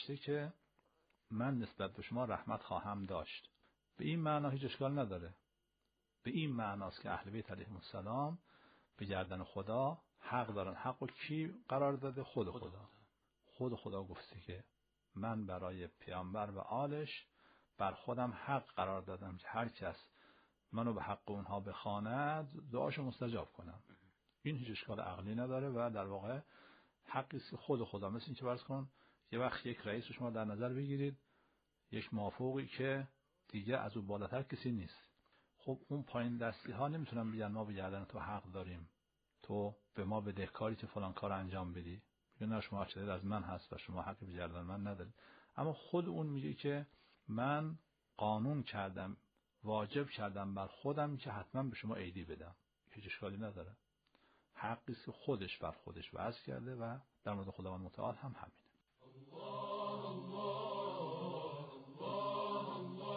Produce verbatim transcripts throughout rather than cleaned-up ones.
که من نسبت به شما رحمت خواهم داشت. به این معنا هیچ اشکال نداره. به این معناست که اهل بیت علیهم السلام به گردن خدا حق دارن. حق و کی قرار داده؟ خود خدا. خود خدا گفته که من برای پیامبر و آلش بر خودم حق قرار دادم که هر کس منو به حق اونها بخواند دعاشو مستجاب کنم. این هیچ اشکال عقلی نداره و در واقع حقی است که خود خدا، مثل این که فرض کن یه وقت یک رئیس رو شما در نظر بگیرید، یک مافوقی که دیگه از اون بالاتر کسی نیست. خب اون پایین دستی ها نمیتونن بگن ما به گردن تو حق داریم، تو به ما بدهکاری که فلان کار انجام بدی، یا نه شما چیزی از من هست و شما حق به گردن من ندارید. اما خود اون میگه که من قانون کردم، واجب کردم بر خودم که حتما به شما عیدی بدم. هیچ اشکالی نداره. حقی است که خودش بر خودش وضع کرده و در مورد خداوند متعال هم همینه. الله الله الله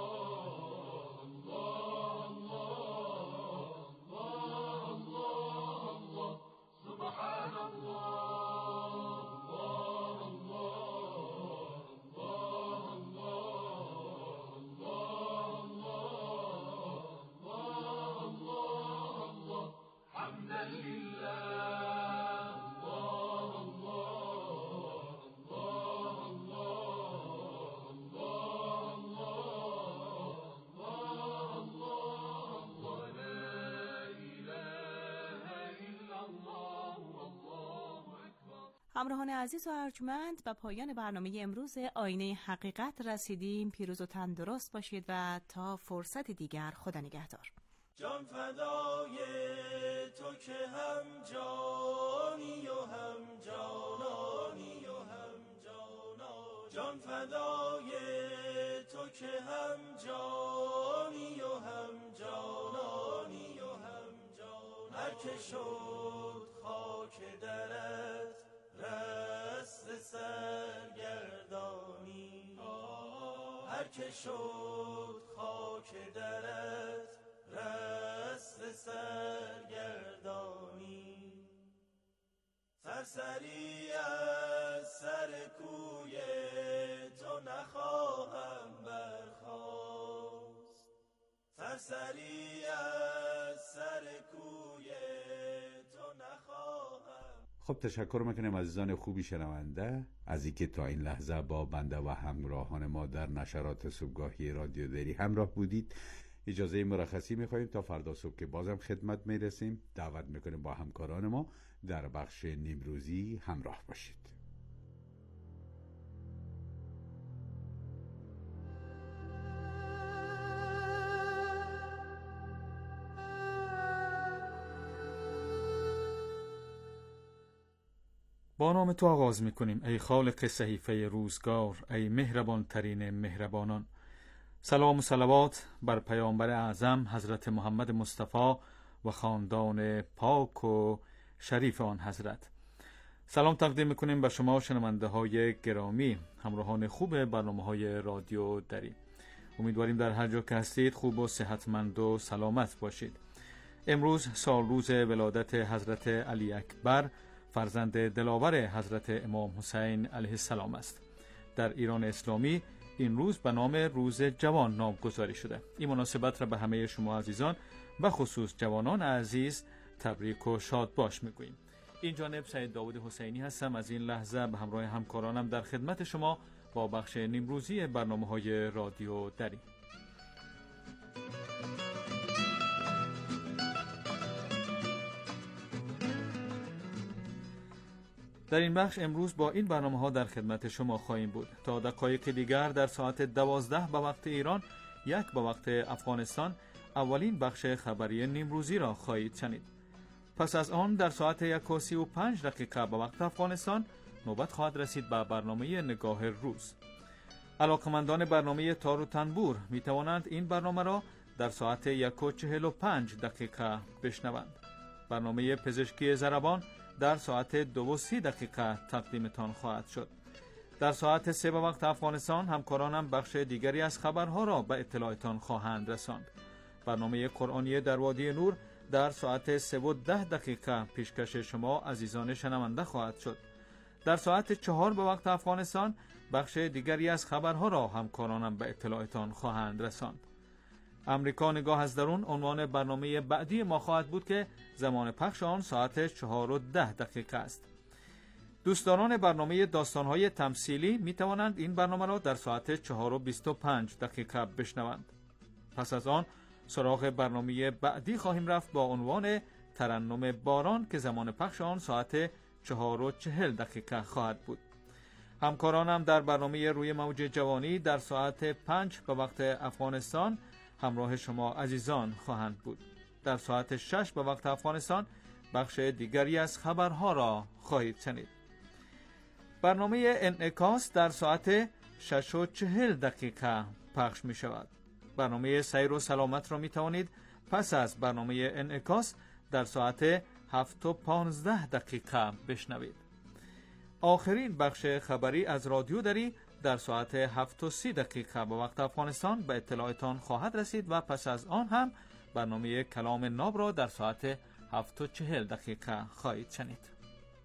الله الله الله سبحان الله. همراهان عزیز و ارجمند، به پایان برنامه امروز آینه حقیقت رسیدیم. پیروز و تندرست باشید و تا فرصت دیگر خدا نگهدار. جان فدای تو که هم جانی و هم جانانی و هم جانا، جان فدای تو که هم جانی و هم جانانی و هم جانا، هر که شد خاک درت رست سرگردانی، هر که شد خاک درت رست سرگردانی، سرسری از سر کوی تو نخواهم برخاست، سرسری از سر کوی تو نخواهم. خب تشکر میکنم عزیزان خوبی شنونده از اینکه تا این لحظه با بنده و همراهان ما در نشرات صبحگاهی رادیو دری همراه بودید. اجازه مرخصی میخواییم تا فردا صبح که بازم خدمت میرسیم. دعوت میکنیم با همکاران ما در بخش نیمروزی همراه باشید. با نام تو آغاز میکنیم ای خالق صحیفه روزگار، ای مهربان ترین مهربانان. سلام و صلوات بر پیامبر اعظم حضرت محمد مصطفی و خاندان پاک و شریف آن حضرت. سلام تقدیم میکنیم به شما شنونده های گرامی، همراهان خوب برنامه های رادیو دری. امیدواریم در هر جا که هستید خوب و صحتمند و سلامت باشید. امروز سال روز ولادت حضرت علی اکبر، فرزند دلاور حضرت امام حسین علیه السلام است. در ایران اسلامی این روز به نام روز جوان نامگذاری شده. این مناسبت را به همه شما عزیزان و خصوص جوانان عزیز تبریک و شاد باش میگوییم. این جانب سید داود حسینی هستم. از این لحظه به همراه همکارانم در خدمت شما با بخش نیمروزی برنامه های رادیو دری. در این بخش امروز با این برنامه ها در خدمت شما خواهیم بود. تا دقایق دیگر در ساعت دوازده به وقت ایران، یک به وقت افغانستان، اولین بخش خبری نیمروزی را خواهید شنید. پس از آن در ساعت یک و سی و پنج دقیقه به وقت افغانستان نوبت خواهد رسید به برنامه نگاه روز. علاقمندان برنامه تار و تنبور می توانند این برنامه را در ساعت یک و چهل و پنج دقیقه بشنوند. برنامه پزشکی ضربان در ساعت دو و سی دقیقه تقدیمتان خواهد شد. در ساعت سه به وقت افغانستان همکارانم بخش دیگری از خبرها را به اطلاعتان خواهند رساند. برنامه قرآنی در وادی نور در ساعت سه و ده دقیقه پیشکش شما عزیزان شنونده خواهد شد. در ساعت چهار به وقت افغانستان بخش دیگری از خبرها را همکارانم به اطلاعتان خواهند رساند. امریکا نگاه از درون عنوان برنامه بعدی ما خواهد بود که زمان پخش آن ساعت چهار و ده دقیقه است. دوستداران برنامه داستان‌های تمثیلی می توانند این برنامه را در ساعت چهار و بیست و پنج دقیقه بشنوند. پس از آن سراغ برنامه بعدی خواهیم رفت با عنوان ترنم باران که زمان پخش آن ساعت چهار و چهل دقیقه خواهد بود. همکارانم در برنامه روی موج جوانی در ساعت پنج به وقت افغانستان همراه شما عزیزان خواهند بود. در ساعت شش به وقت افغانستان بخش دیگری از خبرها را خواهید شنید. برنامه انعکاس در ساعت شش و چهل دقیقه پخش می شود. برنامه سیر و سلامت را می توانید پس از برنامه انعکاس در ساعت هفت و پانزده دقیقه بشنوید. آخرین بخش خبری از رادیو دری در ساعت هفت و سی دقیقه به وقت افغانستان به اطلاعتان خواهد رسید و پس از آن هم برنامه کلام ناب را در ساعت هفت و چهل دقیقه خواهید شنید.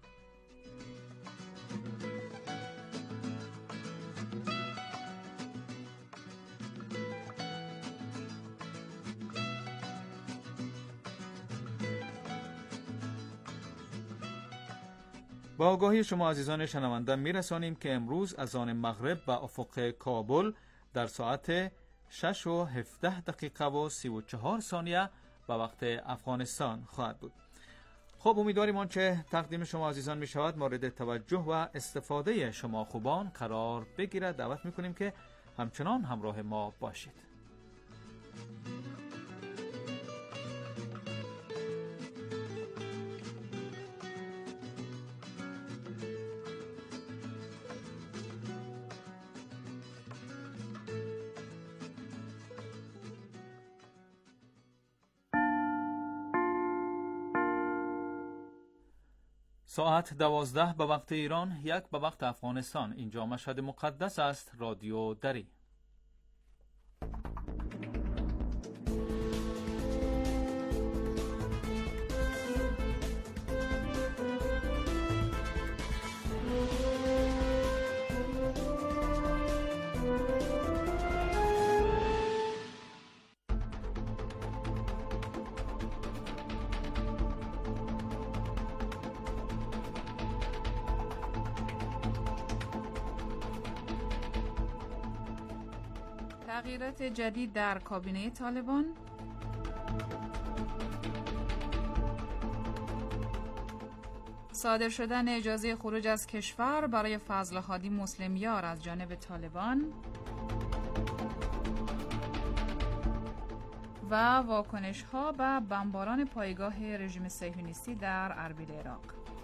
با آگاهی شما عزیزان شنونده میرسانیم که امروز اذان مغرب به افق کابل در ساعت شش و هفده دقیقه و سی و چهار ثانیه به وقت افغانستان خواهد بود. خب امیدواریم آنچه تقدیم شما عزیزان می شود مورد توجه و استفاده شما خوبان قرار بگیرد. دعوت می کنیم که همچنان همراه ما باشید. ساعت دوازده به وقت ایران، یک به وقت افغانستان. اینجا مشهد مقدس است. رادیو دری. تغییرات جدید در کابینه طالبان، صادر شدن اجازه خروج از کشور برای فضل هادی مسلمیار از جانب طالبان و واکنش ها به بمباران پایگاه رژیم صهیونیستی در اربیل عراق.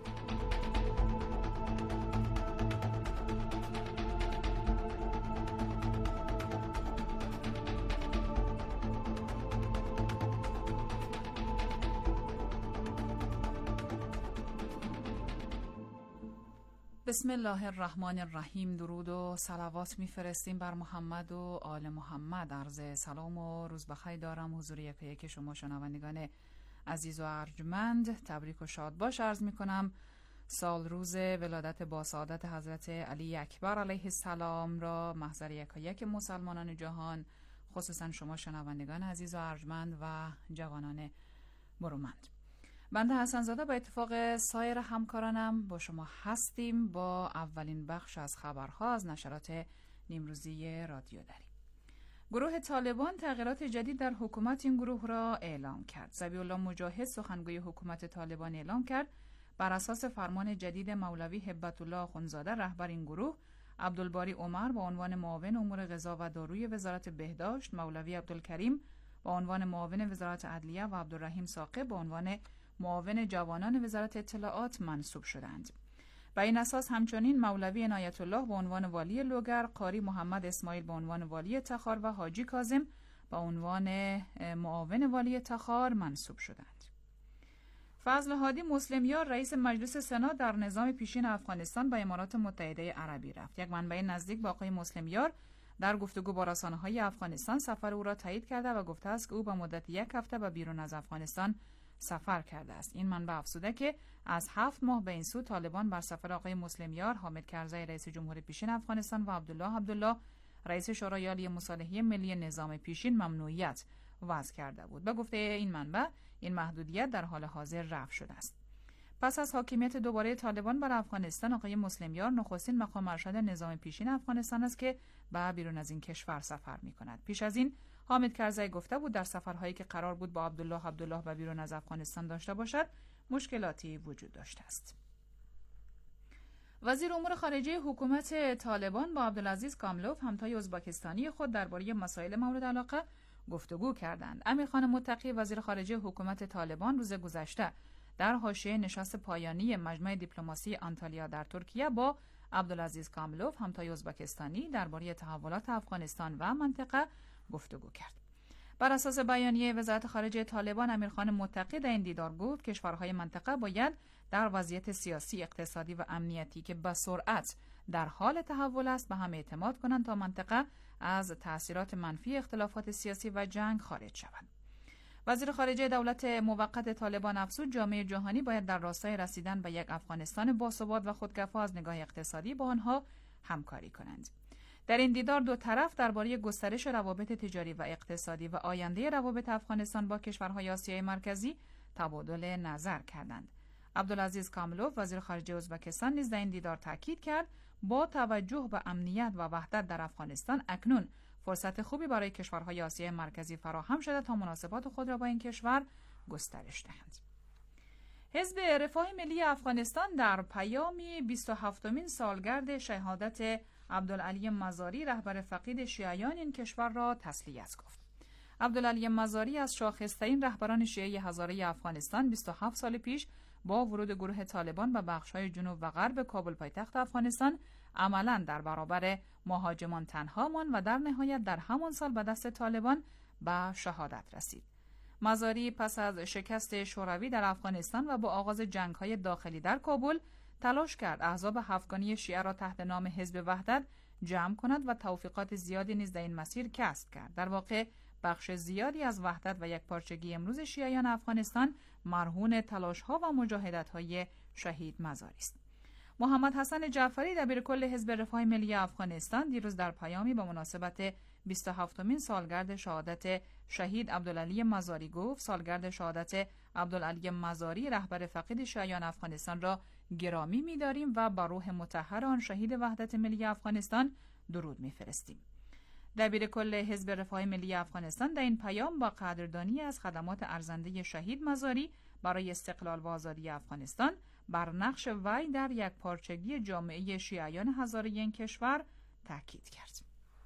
بسم الله الرحمن الرحیم. درود و صلوات میفرستیم بر محمد و آل محمد. عرض سلام و روز بخیر دارم حضور یک یک شما شنوندگان عزیز و ارجمند. تبریک و شاد باش عرض میکنم. سال روز ولادت با سعادت حضرت علی اکبر علیه السلام را محضر یک یک مسلمانان جهان، خصوصا شما شنوندگان عزیز و ارجمند و جوانان برومند. بنده حسن زاده به اتفاق سایر همکارانم با شما هستیم با اولین بخش از خبرها از نشرات نیمروزی رادیو دری. گروه طالبان تغییرات جدید در حکومت این گروه را اعلام کرد. ذبیح الله مجاهد سخنگوی حکومت طالبان اعلام کرد بر اساس فرمان جدید مولوی هبت الله اخوندزاده رهبر این گروه، عبدالباری عمر با عنوان معاون امور غذا و داروی وزارت بهداشت، مولوی عبدالکریم با عنوان معاون وزارت عدلیه و عبدالرحیم ثاقب با عنوان معاون جوانان وزارت اطلاعات منصوب شدند. به این اساس همچنین مولوی عنایت الله به عنوان والی لوگر، قاری محمد اسماعیل به عنوان والی تخار و حاجی کاظم به عنوان معاون والی تخار منصوب شدند. فضل هادی مسلمیار رئیس مجلس سنا در نظام پیشین افغانستان به امارات متحده عربی رفت. یک منبع نزدیک با آقای مسلمیار در گفتگو با رسانه‌های افغانستان سفر او را تایید کرده و گفته است که او به مدت یک هفته به بیرون از افغانستان سفر کرده است. این منبع افزوده که از هفت ماه به این سو طالبان بر سفر آقای مسلمیار، حامد کرزی رئیس جمهور پیشین افغانستان و عبدالله عبدالله رئیس شورای عالی مصالحه ملی نظام پیشین ممنوعیت وضع کرده بود. به گفته این منبع این محدودیت در حال حاضر رفع شده است. پس از حاکمیت دوباره طالبان بر افغانستان، آقای مسلمیار نخستین مقام ارشد نظام پیشین افغانستان است که به بیرون از این کشور سفر می‌کند. پیش از این حامد کرزی گفته بود در سفرهایی که قرار بود با عبدالله عبدالله به بیرون از افغانستان داشته باشد مشکلاتی وجود داشته است. وزیر امور خارجه حکومت طالبان با عبدالعزیز کاملوف همتای ازبکستانی خود درباره مسائل مورد علاقه گفتگو کردند. امیرخان متقی وزیر خارجه حکومت طالبان روز گذشته در حاشیه نشست پایانی مجمع دیپلماسی آنتالیا در ترکیه با عبدالعزیز کاملوف همتای ازبکستانی درباره تحولات افغانستان و منطقه گفتگو کرد. بر اساس بیانیه وزارت خارجه طالبان، امیرخان متقی در این دیدار گفت کشورهای منطقه باید در وضعیت سیاسی، اقتصادی و امنیتی که به سرعت در حال تحول است به هم اعتماد کنند تا منطقه از تأثیرات منفی اختلافات سیاسی و جنگ خارج شود. وزیر خارجه دولت موقت طالبان افزود جامعه جهانی باید در راستای رسیدن به یک افغانستان باثبات و خودکفا از نگاه اقتصادی با آنها همکاری کنند. در این دیدار دو طرف درباره گسترش روابط تجاری و اقتصادی و آینده روابط افغانستان با کشورهای آسیای مرکزی تبادل نظر کردند. عبدالعزیز کاملوف وزیر خارجه ازبکستان نیز در این دیدار تاکید کرد با توجه به امنیت و وحدت در افغانستان اکنون فرصت خوبی برای کشورهای آسیای مرکزی فراهم شده تا مناسبات خود را با این کشور گسترش دهند. حزب رفاه ملی افغانستان در پیامی بیست و هفتمین سالگرد شهادت عبدالعلی مزاری رهبر فقید شیعیان این کشور را تسلیت گفت. عبدالعلی مزاری از شاخص‌ترین رهبران شیعه هزاره افغانستان بیست و هفت سال پیش با ورود گروه طالبان به بخش‌های جنوب و غرب کابل پایتخت افغانستان عملاً در برابر مهاجمان تنها ماند و در نهایت در همان سال به دست طالبان به شهادت رسید. مزاری پس از شکست شوروی در افغانستان و با آغاز جنگ‌های داخلی در کابل تلاش کرد احزاب افغانی شیعه را تحت نام حزب وحدت جمع کند و توفیقات زیادی نیز در این مسیر کسب کرد. در واقع بخش زیادی از وحدت و یکپارچگی امروز شیعیان افغانستان مرهون تلاش‌ها و مجاهدت‌های شهید مزاری است. محمد حسن جعفری دبیرکل حزب رفاه ملی افغانستان دیروز در پیامی به مناسبت بیست و هفتمین سالگرد شهادت شهید عبدالعلی مزاری گفت سالگرد شهادت عبدالعلی مزاری رهبر فقید شیعیان افغانستان را گرامی می‌داریم و بر روح مطهر آن شهید وحدت ملی افغانستان درود می‌فرستیم. دبیرکل حزب رفاه ملی افغانستان در این پیام با قدردانی از خدمات ارزنده شهید مزاری برای استقلال و آزادی افغانستان بر نقش وی در یک پارچگی جامعه شیعیان هزاره این کشور تاکید کرد.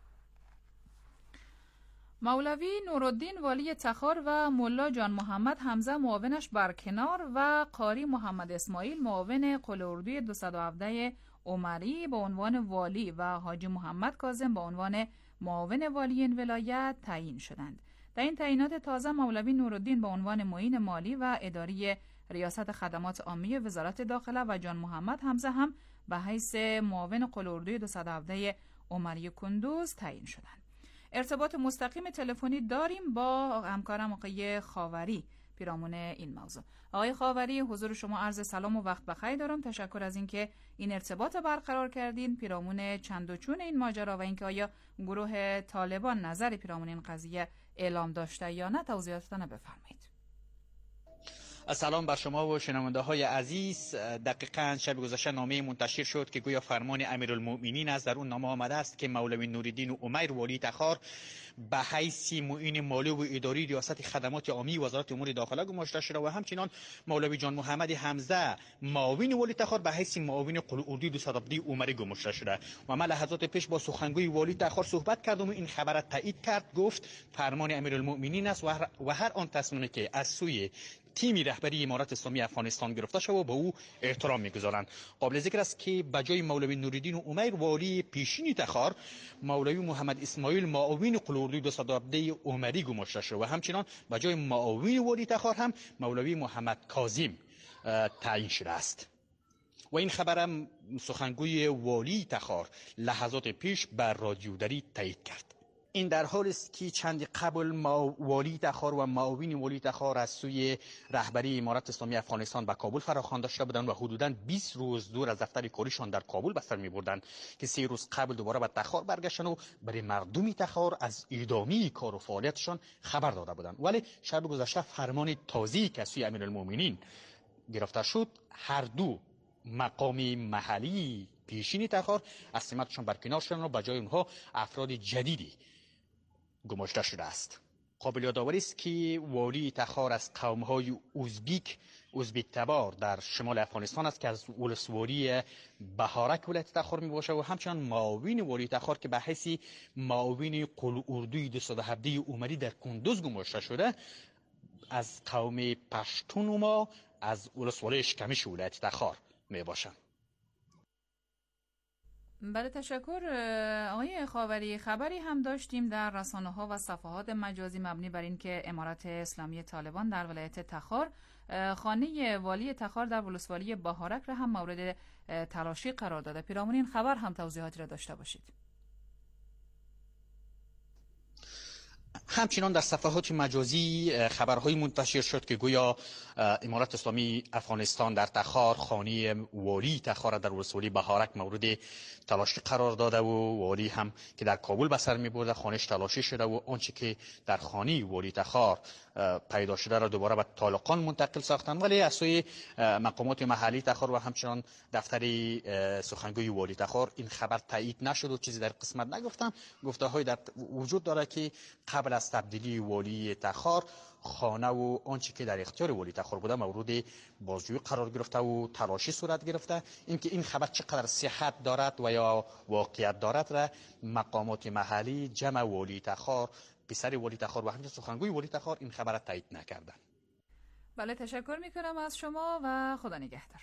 مولوی نورالدین والی تخار و ملا جان محمد حمزه معاونش برکنار و قاری محمد اسماعیل معاون قل اردوی دویست و هفده عمری به عنوان والی و حاجی محمد کاظم به عنوان معاون والی این ولایت تعیین شدند. در این تعیینات تازه مولوی نورالدین به عنوان معین مالی و اداری ریاست خدمات عامی وزارت داخله و جان محمد حمزه هم به حیث معاون قل اردوی دویست و هفده عمری کندوز تعیین شدند. ارتباط مستقیم تلفنی داریم با همکارم آقای خاوری پیرامون این موضوع. آقای خاوری، حضور شما عرض سلام و وقت بخیر دارم. تشکر از اینکه این ارتباط برقرار کردین پیرامون چند و چون این ماجرا و اینکه آیا گروه طالبان نظری پیرامون این قضیه اعلام داشته یا نه توضیحاتتان بفرمایید. سلام بر شما و شنونده های عزیز. دقیقاً شب گذشته نامه منتشر شد که گویا فرمان امیرالمؤمنین است. در اون نامه آمده است که مولوی نورالدین عمیر والی تخار به حیث معین مالی و اداری ریاست خدمات عامی وزارت امور داخله گماشته شده و همچنین مولوی جان محمد حمزه معاون والی تخار به حیث معاون قل اردوی دویست و هفده عمری گماشته شده. و من لحظات پیش با سخنگوی والی تخار صحبت کردم و این خبر را تایید کرد. گفت فرمان امیرالمؤمنین است و هر آن تصمیمی که از سوی تیمی رهبری امارت اسلامی افغانستان گرفته شده و به او احترام می‌گذارند. قابل ذکر است که به جای مولوی نورالدین عمیر والی پیشین تخار مولوی محمد اسماعیل معاون قل اردوی دویست و هفده عمری گماشته شده و همچنین به جای معاون والی تخار هم مولوی محمد کاظم تعیین شده است. و این خبرم سخنگوی والی تخار لحظات پیش بر رادیو دری تایید کرد. این در حالی است که چند قبل ما والی تخار و معاون والی تخار از سوی رهبری امارت اسلامی افغانستان به کابل فراخوانده شده بودند و حدوداً بیست روز دور از دفتر کاریشان در کابل به سر می‌بردند که سه روز قبل دوباره به تخار برگشتن و برای مردم تخار از ادامه کار و فعالیتشان خبر داده بودند. ولی شب گذشته فرمان تازه‌ای که از سوی امیرالمومنین گرفته شد، هر دو مقام محلی پیشین تخار از سمتشان برکنار شدند و به جای اونها افراد جدیدی گماشته شده است. قابل یادآوری است که والی تخار از قوم‌های ازبیک ازبیک تبار در شمال افغانستان است که از ولسوالی بهارک ولایت تخار میباشه و همچنان معاون والی تخار که به حیث معاون قل اردوی دویست و هفده عمری در کندوز گماشته شده از قوم پشتونوما از ولسوالی اشکمش ولایت تخار میباشند. بله تشکر آقای خاوری. خبری هم داشتیم در رسانه ها و صفحات مجازی مبنی بر این که امارت اسلامی طالبان در ولایت تخار خانه والی تخار در ولسوالی بهارک را هم مورد تلاشی قرار داده. پیرامون این خبر هم توضیحاتی را داشته باشید. همچنان در صفحات مجازی خبرهای منتشر شد که گویا امارت اسلامی افغانستان در تخار خانه والی تخار در ولسوالی بهارک مورد تلاشی قرار داده و والی هم که در کابل به سر می‌برده خانه‌اش تلاشی شده و آنچه که در خانه والی تخار پیدا شده را دوباره به طالقان منتقل ساختن. ولی از سوی مقامات محلی تخار و همچنان دفتر سخنگوی والی تخار این خبر تایید نشد و چیزی در قسمت نگفتن. گفته‌های در وجود داره که قبل از تبدیلی والی تخار خانه و آنچه که در اختیار والی تخار بوده مورد بازجویی قرار گرفته و تلاشی صورت گرفته. اینکه این خبر چقدر صحت دارد و یا واقعیت دارد را مقامات محلی جمع والی تخار پسر والی تخار و همچنین سخنگوی والی تخار این خبر را تایید نکردند. بله تشکر میکنم از شما و خدا نگهدار.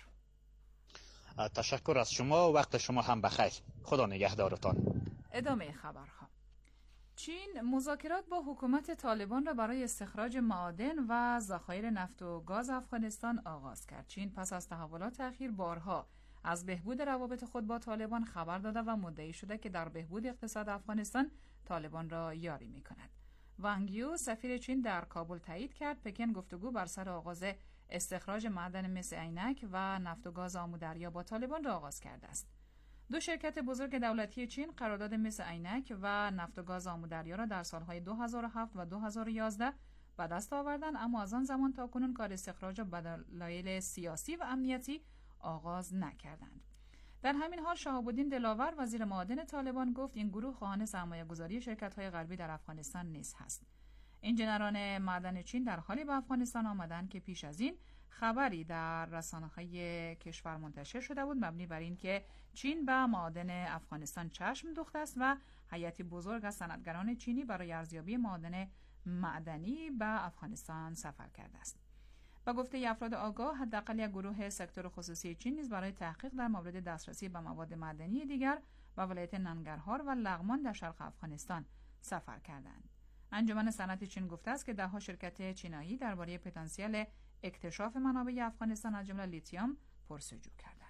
تشکر از شما، وقت شما هم بخیر. خدا نگهدارتان. ادامه خبرها. چین مذاکرات با حکومت طالبان را برای استخراج معادن و ذخایر نفت و گاز افغانستان آغاز کرد. چین پس از تحولات اخیر بارها از بهبود روابط خود با طالبان خبر داده و مدعی شده که در بهبود اقتصاد افغانستان طالبان را یاری می کند. وانگ یو سفیر چین در کابل تایید کرد پکن گفتگو بر سر آغاز استخراج معدن مس عینک و نفت و گاز آمودریا با طالبان را آغاز کرده است. دو شرکت بزرگ دولتی چین قرارداد مس عینک و نفت و گاز آمودریا را در سالهای دو هزار و هفت و دو هزار و یازده به دست آوردند، اما از آن زمان تا کنون کار استخراج به دلایل سیاسی و امنیتی آغاز نکردند. در همین حال شهاب الدین دلاور وزیر معادن طالبان گفت این گروه خواهان سرمایه‌گذاری شرکت‌های غربی در افغانستان نیز هست. انجینران معدن چین در حالی به افغانستان آمدند که پیش از این خبری در رسانه‌های کشور منتشر شده بود مبنی بر این که چین به معادن افغانستان چشم دوخته است و هیئتی بزرگ از صنعتگران چینی برای ارزیابی معادن معدنی به افغانستان سفر کرده است. با گفته افراد آگاه حداقل یک گروه سکتور خصوصی چین نیز برای تحقیق در مورد دسترسی به مواد معدنی دیگر به ولایت ننگرهار و لغمان در شرق افغانستان سفر کردند. انجمن صنعت چین گفته است که ده‌ها شرکت چینایی درباره پتانسیل اکتشاف منابع افغانستان از جمله لیتیوم پرسجو کردند.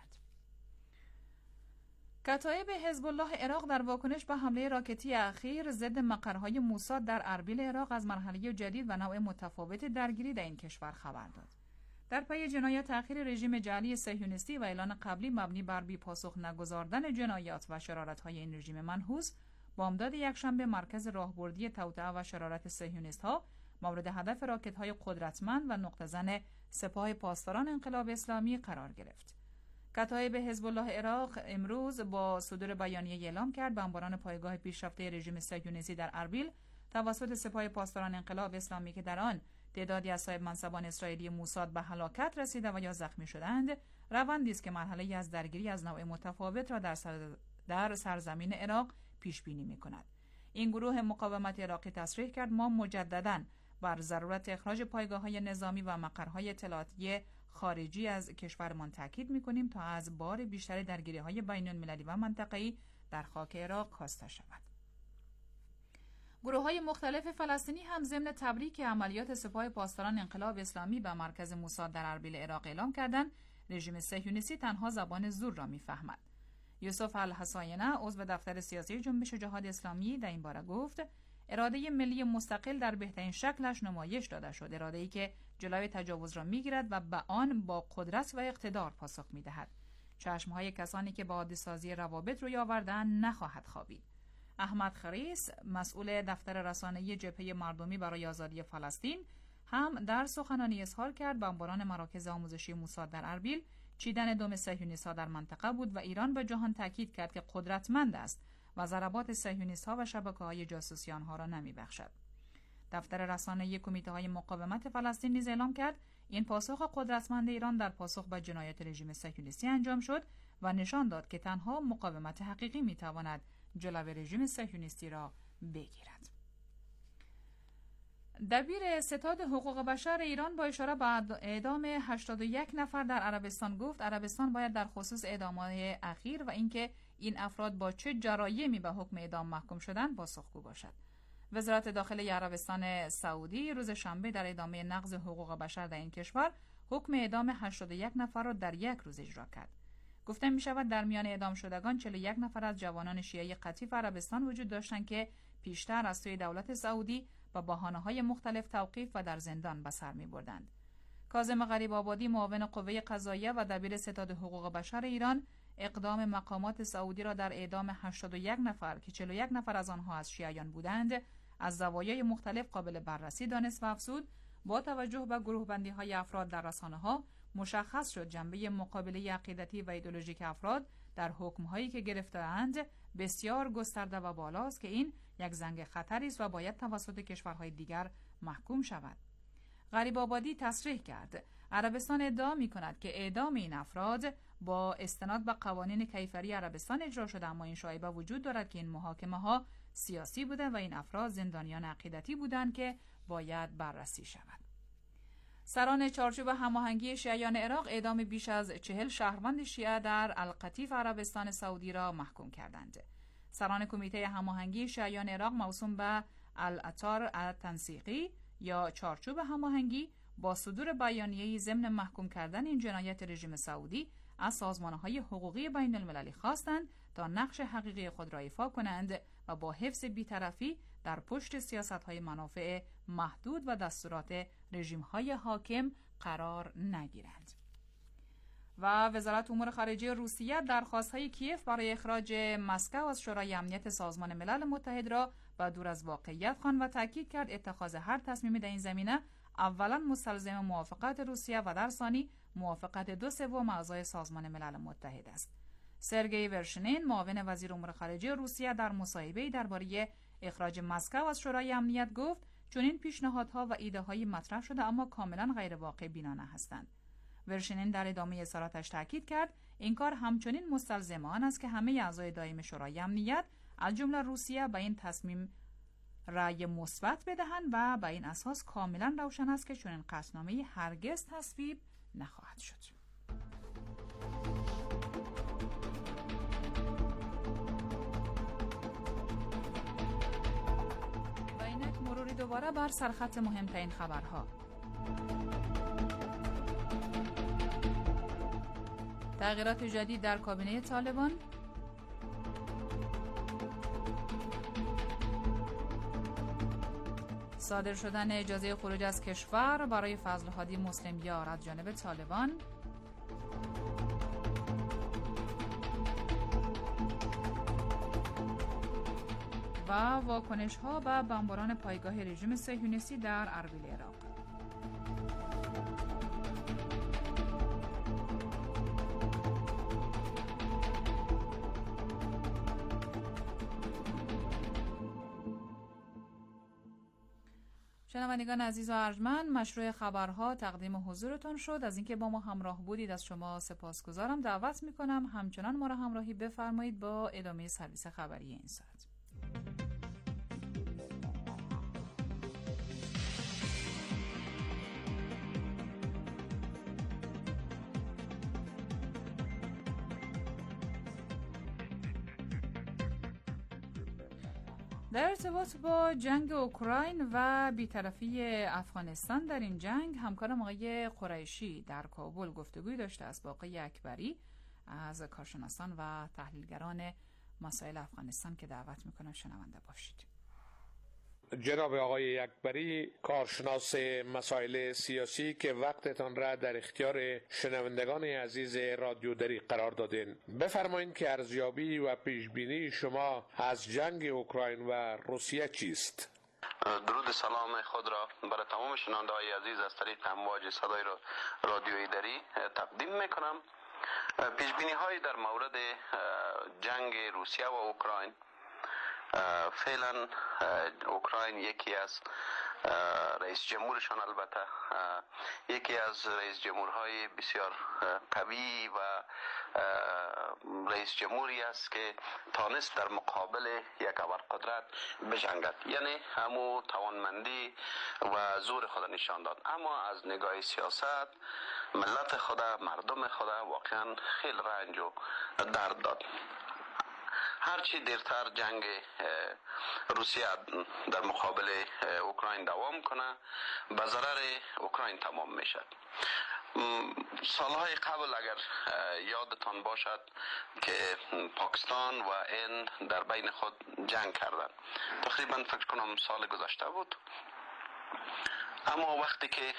کتایب حزب الله عراق در واکنش به حمله راکتی اخیر ضد مقرهای موساد در اربیل عراق از مرحله جدید و نوع متفاوت درگیری در این کشور خبر داد. در پی جنایات اخیر رژیم جعلی صهیونیستی و اعلان قبلی مبنی بر بی‌پاسخ نگذاردن جنایات و شرارت‌های این رژیم منحوس، بامداد یکشنبه مرکز راهبردی توطئه و شرارت صهیونیست‌ها مورد هدف راکت‌های قدرتمند و نقطه‌زن سپاه پاسداران انقلاب اسلامی قرار گرفت. کتایب حزب الله عراق امروز با صدور بیانیه اعلام کرد بمباران پایگاه پیشرفته رژیم صهیونیستی در اربیل توسط سپاه پاسداران انقلاب اسلامی که در آن تعدادی از صاحب منصبان اسرائیلی موساد به هلاکت رسیده و یا زخمی شدند، روندی است که مرحله‌ای از درگیری از نوع متفاوت را در سر در سرزمین عراق پیش بینی می‌کند. این گروه مقاومت عراقی تصریح کرد ما مجدداً بر ضرورت اخراج پایگاه‌های نظامی و مقرهای اطلاعاتی خارجی از کشورمان تاکید می‌کنیم تا از بار بیشتر درگیری‌های بین‌المللی و منطقه‌ای در خاک عراق کاسته شود. گروه‌های مختلف فلسطینی هم ضمن تبریک عملیات سپاه پاسداران انقلاب اسلامی به مرکز موساد در اربیل عراق اعلام کردند رژیم صهیونیستی تنها زبان زور را می‌فهمد. یوسف الحساینه عضو دفتر سیاسی جنبش جهاد اسلامی در این باره گفت اراده ملی مستقل در بهترین شکلش نمایش داده شد، اراده‌ای که جلوی تجاوز را می‌گیرد و به آن با قدرت و اقتدار پاسخ می‌دهد. چشم‌های کسانی که با عادی‌سازی روابط روی آورده‌اند نخواهد خوابید. احمد خریس، مسئول دفتر رسانه‌ای جبهه مردمی برای آزادی فلسطین، هم در سخنرانی اظهار کرد بمباران مراکز آموزشی موساد در اربیل چیدن دم صهیونیست‌ها در منطقه بود و ایران به جهان تاکید کرد که قدرتمند است و ضربات صهیونیست‌ها و شبکه‌های جاسوسی آنها را نمی‌بخشد. دفتر رسانه‌ای کمیته‌های مقاومت فلسطین نیز اعلام کرد این پاسخ قدرتمند ایران در پاسخ به جنایات رژیم صهیونیستی انجام شد و نشان داد که تنها مقاومت حقیقی می‌تواند جلوی رژیم صهیونیستی را بگیرد. دبیر ستاد حقوق بشر ایران با اشاره به اعدام هشتاد و یک نفر در عربستان گفت عربستان باید در خصوص اعدام‌های اخیر و اینکه این افراد با چه جرایمی به حکم اعدام محکوم شدند پاسخگو باشد. وزارت داخلی عربستان سعودی روز شنبه در ادامه نقض حقوق بشر در این کشور حکم اعدام هشتاد و یک نفر را در یک روز اجرا کرد. گفته می شود در میان اعدام شدگان چهل و یک نفر از جوانان شیعه قطیف عربستان وجود داشتند که پیشتر از سوی دولت سعودی با بهانه‌های مختلف توقیف و در زندان به سر می‌بردند. کاظم غریب آبادی، معاون قوه قضاییه و دبیر ستاد حقوق بشر ایران، اقدام مقامات سعودی را در اعدام هشتاد و یک نفر که چهل و یک نفر از آنها از شیعیان بودند از زوایای مختلف قابل بررسی دانست و افزود با توجه به گروه‌بندی‌های افراد در رسانه‌ها مشخص شد جنبه مقابله عقیدتی و ایدئولوژیک افراد در حکم‌هایی که گرفته‌اند بسیار گسترده و بالاست که این یک زنگ خطری است و باید توسط کشورهای دیگر محکوم شود. غریب آبادی تصریح کرد عربستان ادعا می‌کند که اعدام این افراد با استناد به قوانین کیفری عربستان اجرا شده، اما این شایبه وجود دارد که این محاکمه‌ها سیاسی بودند و این افراد زندانیان عقیدتی بودند که باید بررسی شود. سران چارچوب هماهنگی شیعیان عراق اعدام بیش از چهل شهروند شیعه در القطیف عربستان سعودی را محکوم کردند. سران کمیته هماهنگی شیعیان عراق موسوم به الاتار التنسیقی یا چارچوب هماهنگی با صدور بیانیه‌ای ضمن محکوم کردن این جنایت رژیم سعودی از سازمان‌های حقوقی بین المللی خواستند تا نقش حقیقی خود را ایفا کنند و با حفظ بی‌طرفی در پشت سیاست‌های منافع محدود و دستورات رژیم‌های حاکم قرار نگیرند. و وزارت امور خارجه روسیه درخواست‌های کیف برای اخراج مسکو از شورای امنیت سازمان ملل متحد را به دور از واقعیت خواند و تاکید کرد اتخاذ هر تصمیمی در این زمینه اولا مستلزم موافقت روسیه و در ثانی موافقت دو سوم اعضای سازمان ملل متحد است. سرگئی ورشنین، معاون وزیر امور خارجه روسیه، در مصاحبه‌ای درباره اخراج مسکو از شورای امنیت گفت چون این پیشنهادها و ایده‌های مطرح شده اما کاملا غیر واقع بینانه هستند. ورشنین در ادامه اظهاراتش تاکید کرد این کار همچنین مستلزم آن است که همه اعضای دائم شورای امنیت از جمله روسیه به این تصمیم رأی مثبت بدهند و به این اساس کاملا روشن است که چنین قطعنامه‌ای هرگز تصویب نخواهد شد. و اینک مروری دوباره بر سرخط مهمترین خبرها. تغییرات جدید در کابینه طالبان، صادر شدن اجازه خروج از کشور برای فضل هادی مسلم یار از جانب طالبان، و واکنش ها به بمباران پایگاه رژیم صهیونیستی در اربیل عراق. شنوندگان عزیز و ارجمند، مشروع خبرها تقدیم حضورتان شد. از اینکه با ما همراه بودید از شما سپاسگزارم. دعوت میکنم همچنان ما را همراهی بفرمایید با ادامه سرویس خبری این ساعت. در ارتباط با جنگ اوکراین و بی‌طرفی افغانستان در این جنگ، همکارم آقای قریشی در کابل گفتگوی داشته است با آقای اکبری از کارشناسان و تحلیلگران مسائل افغانستان که دعوت میکنم شنونده باشید. جناب آقای اکبری، کارشناس مسائل سیاسی که وقتتان را در اختیار شنوندگان عزیز رادیو دری قرار دادین، بفرمایید که ارزیابی و پیشبینی شما از جنگ اوکراین و روسیه چیست؟ درود سلام خود را برای تمام شنونده‌های عزیز از طریق امواج صدای رادیوی دری تقدیم میکنم. پیشبینی های در مورد جنگ روسیه و اوکراین، فعلا اوکراین یکی از رئیس جمهورشان، البته یکی از رئیس جمهورهای بسیار قوی و رئیس جمهوری است که تانست در مقابل یک ابرقدرت بجنگد، یعنی همو توانمندی و زور خود نشان داد. اما از نگاه سیاست ملت خود، مردم خود واقعا خیلی رنج و درد داد. هرچی دیرتر جنگ روسیه در مقابل اوکراین دوام کنه به ضرر اوکراین تمام میشد. سالهای قبل اگر یادتان باشد که پاکستان و هند در بین خود جنگ کردند، تقریبا فکر کنم سال گذشته بود. اما وقتی که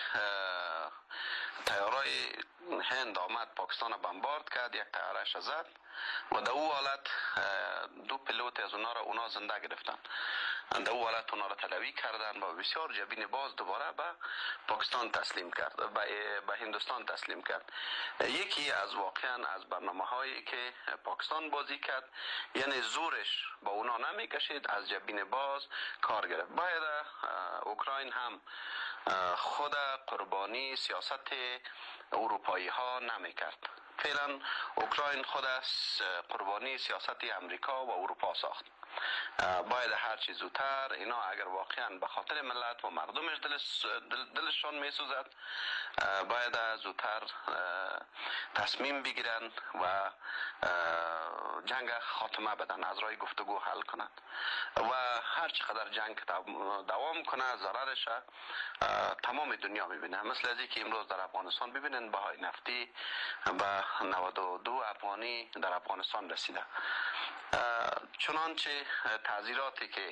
طیارای هند آمد پاکستان بمبارد کرد، یک طیارش زد و در او حالت دو پیلوت از اونا را اونا زنده گرفتن. در او حالت اونا را تلوی کردن و بسیار جبین باز دوباره به پاکستان تسلیم کرد، به, به هندوستان تسلیم کرد. یکی از واقعا از برنامه هایی که پاکستان بازی کرد، یعنی زورش با اونا نمیکشید، از جبین باز کار گرفت. باید اوکراین هم خود قربانی سیاست اروپایی ها نمی کرد. فعلا اوکراین خود از قربانی سیاست امریکا و اروپا ساخت. باید هر چیز زودتر اینا اگر واقعا به خاطر ملت و مردمش دلش دل دلشون میسوزد، باید زودتر تصمیم بگیرن و جنگ خاتمه بدن، از راه گفتگو حل کنند و هر چقدر جنگ دوام کنه ضررش تمام دنیا میبینه. مثل ازی که امروز در افغانستان ببینن بهای نفتی به نود و دو افغانی در افغانستان رسیده. چنانچه تعذیراتی که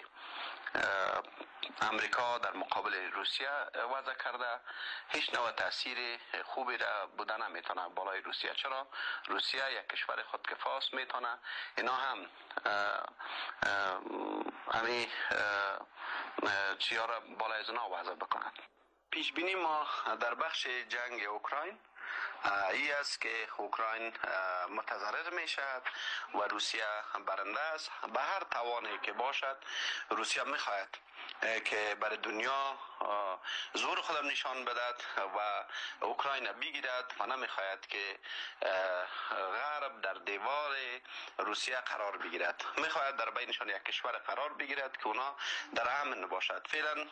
امریکا در مقابل روسیه وضع کرده هیچ نوع تاثیر خوبی را بوده نمیتونه بالای روسیه. چرا؟ روسیه یک کشور خودکفاست میتونه اینا هم همی چیا را بالای از اونا وضع بکنند. پیش بینی ما در بخش جنگ اوکراین ای است که اوکراین متضرر می شود و روسیه برنده است. به هر توانی که باشد روسیه می خواهد که برای دنیا زور خودم نشان بدهد و اوکراین بگیرد و نمی خواهد که غرب در دیوار روسیه قرار بگیرد. می خواهد در بینشان یک کشور قرار بگیرد که اونا در امن باشد. فعلا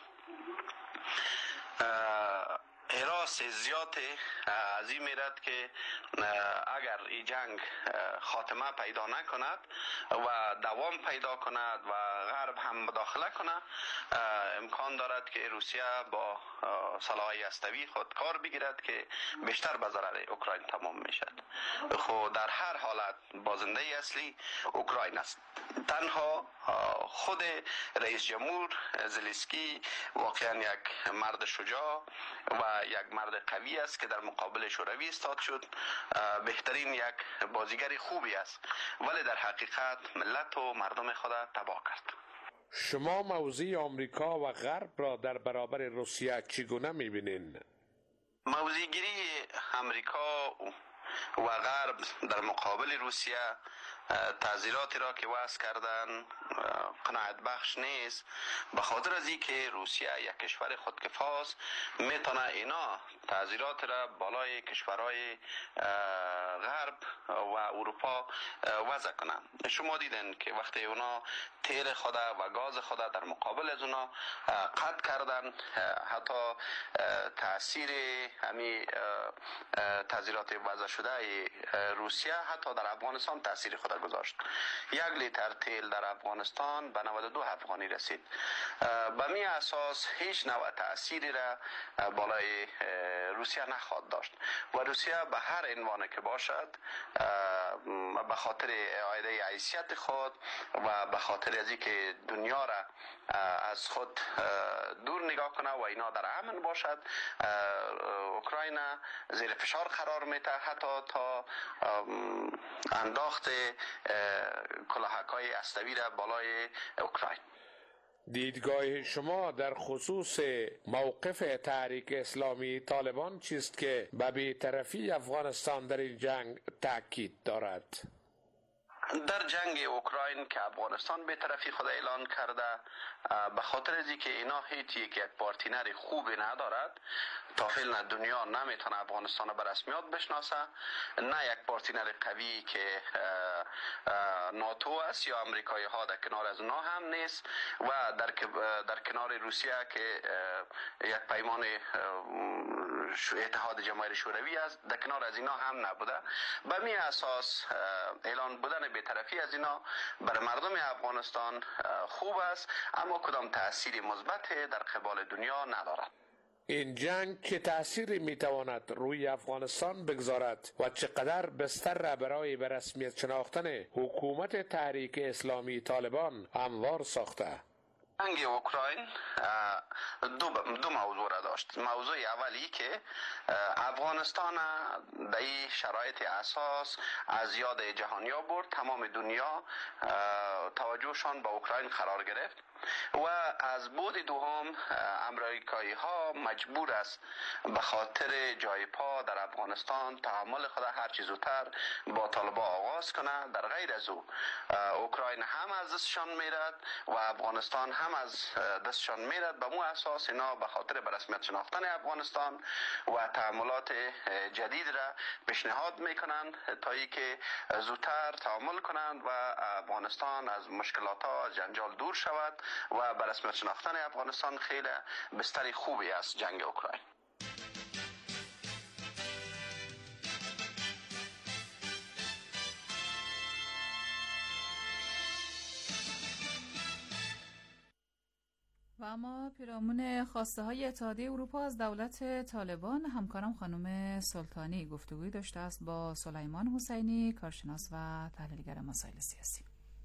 حراس زیاد از این میرد که اگر این جنگ خاتمه پیدا نکند و دوام پیدا کند و غرب هم مداخله کند، امکان دارد که روسیه با سلاح هسته‌ای خود کار بگیرد که بیشتر به ضرر اوکراین تمام میشد. خود در هر حالت بازنده اصلی اوکراین است. تنها خود رئیس جمهور زلنسکی واقعا یک مرد شجاع و یک مرد قوی است که در مقابل شوروی ایستاد شد. بهترین یک بازیگر خوبی است، ولی در حقیقت ملت و مردم خود تباه کرد. شما موضع آمریکا و غرب را در برابر روسیه چگونه می‌بینید؟ موضع‌گیری آمریکا و غرب در مقابل روسیه تعذیراتی را که وضع کردن قناعت بخش نیست، به خاطر از اینکه روسیه یک کشور خودکفاست میتونه اینا تعذیرات را بالای کشورهای غرب و اروپا وضع کنن. شما دیدن که وقتی اونا تیل خود و گاز خود در مقابل از اونا قطع کردن، حتی تاثیر همین تعذیرات وضع شده روسیه حتی در افغانستان تاثیر خود گذاشت. یک لیتر تیل در افغانستان به نود و دو افغانی رسید. به می اساس هیچ نوع تأثیری را بالای روسیه نخواهد داشت و روسیه به هر عنوان که باشد به خاطر اعاده حیثیت خود و به خاطر از اینکه دنیا را از خود دور نگاه کنه و اینا در امن باشد، اوکراین زیر فشار قرار میده حتی تا انداخت کلاهک‌های اسطوی را بالای اوکراین. دیدگاه شما در خصوص موقف تحریک اسلامی طالبان چیست که به بی‌طرفی افغانستان در این جنگ تاکید دارد؟ در جنگ اوکراین که افغانستان به طرفی خود اعلان کرده، به خاطر از اینکه اینا هیچ یک پارتنر خوبی ندارد، تا فعلا دنیا نمیتونه افغانستان به رسمیت بشناسه، نه یک پارتنر قوی که ناتو است یا امریکایی ها در کنار از اونا هم نیست و در در کنار روسیه که یک پیمان اتحاد جماهیر شوروی است، در کنار از اینا هم نبوده. به می اساس اعلان بودن بی‌طرفی از اینا برای مردم افغانستان خوب است، اما کدام تأثیری مثبت در قبال دنیا ندارد. این جنگ که تأثیری میتواند روی افغانستان بگذارد و چقدر بستر را برای به رسمیت شناختن حکومت تحریک اسلامی طالبان هموار ساخته؟ جنگ اوکراین دو, دو موضوع را داشت. موضوع اولی که افغانستان در این شرایط اساس از یاد جهانیا برد، تمام دنیا توجهشان به اوکراین قرار گرفت و از بود دوم امریکایی ها مجبور است به خاطر جای پا در افغانستان تحمل خود هر چیز زودتر با طالبان آغاز کنه. در غیر از او اوکراین هم از دستشان میرد و افغانستان هم از دستشان میرد. به مو اساس اینا به خاطر به رسمیت شناختن افغانستان و تحملات جدید را پیشنهاد میکنند تا اینکه زودتر تحمل کنند و افغانستان از مشکلات ها از جنجال دور شود و به رسمیت شناختن افغانستان خیلی بستر خوبی است جنگ اوکراین. و اما پیرامون خواسته های اتحادیه اروپا از دولت طالبان، همکارم خانم سلطانی گفتگوی داشته است با سلیمان حسینی، کارشناس و تحلیلگر مسائل سیاسی.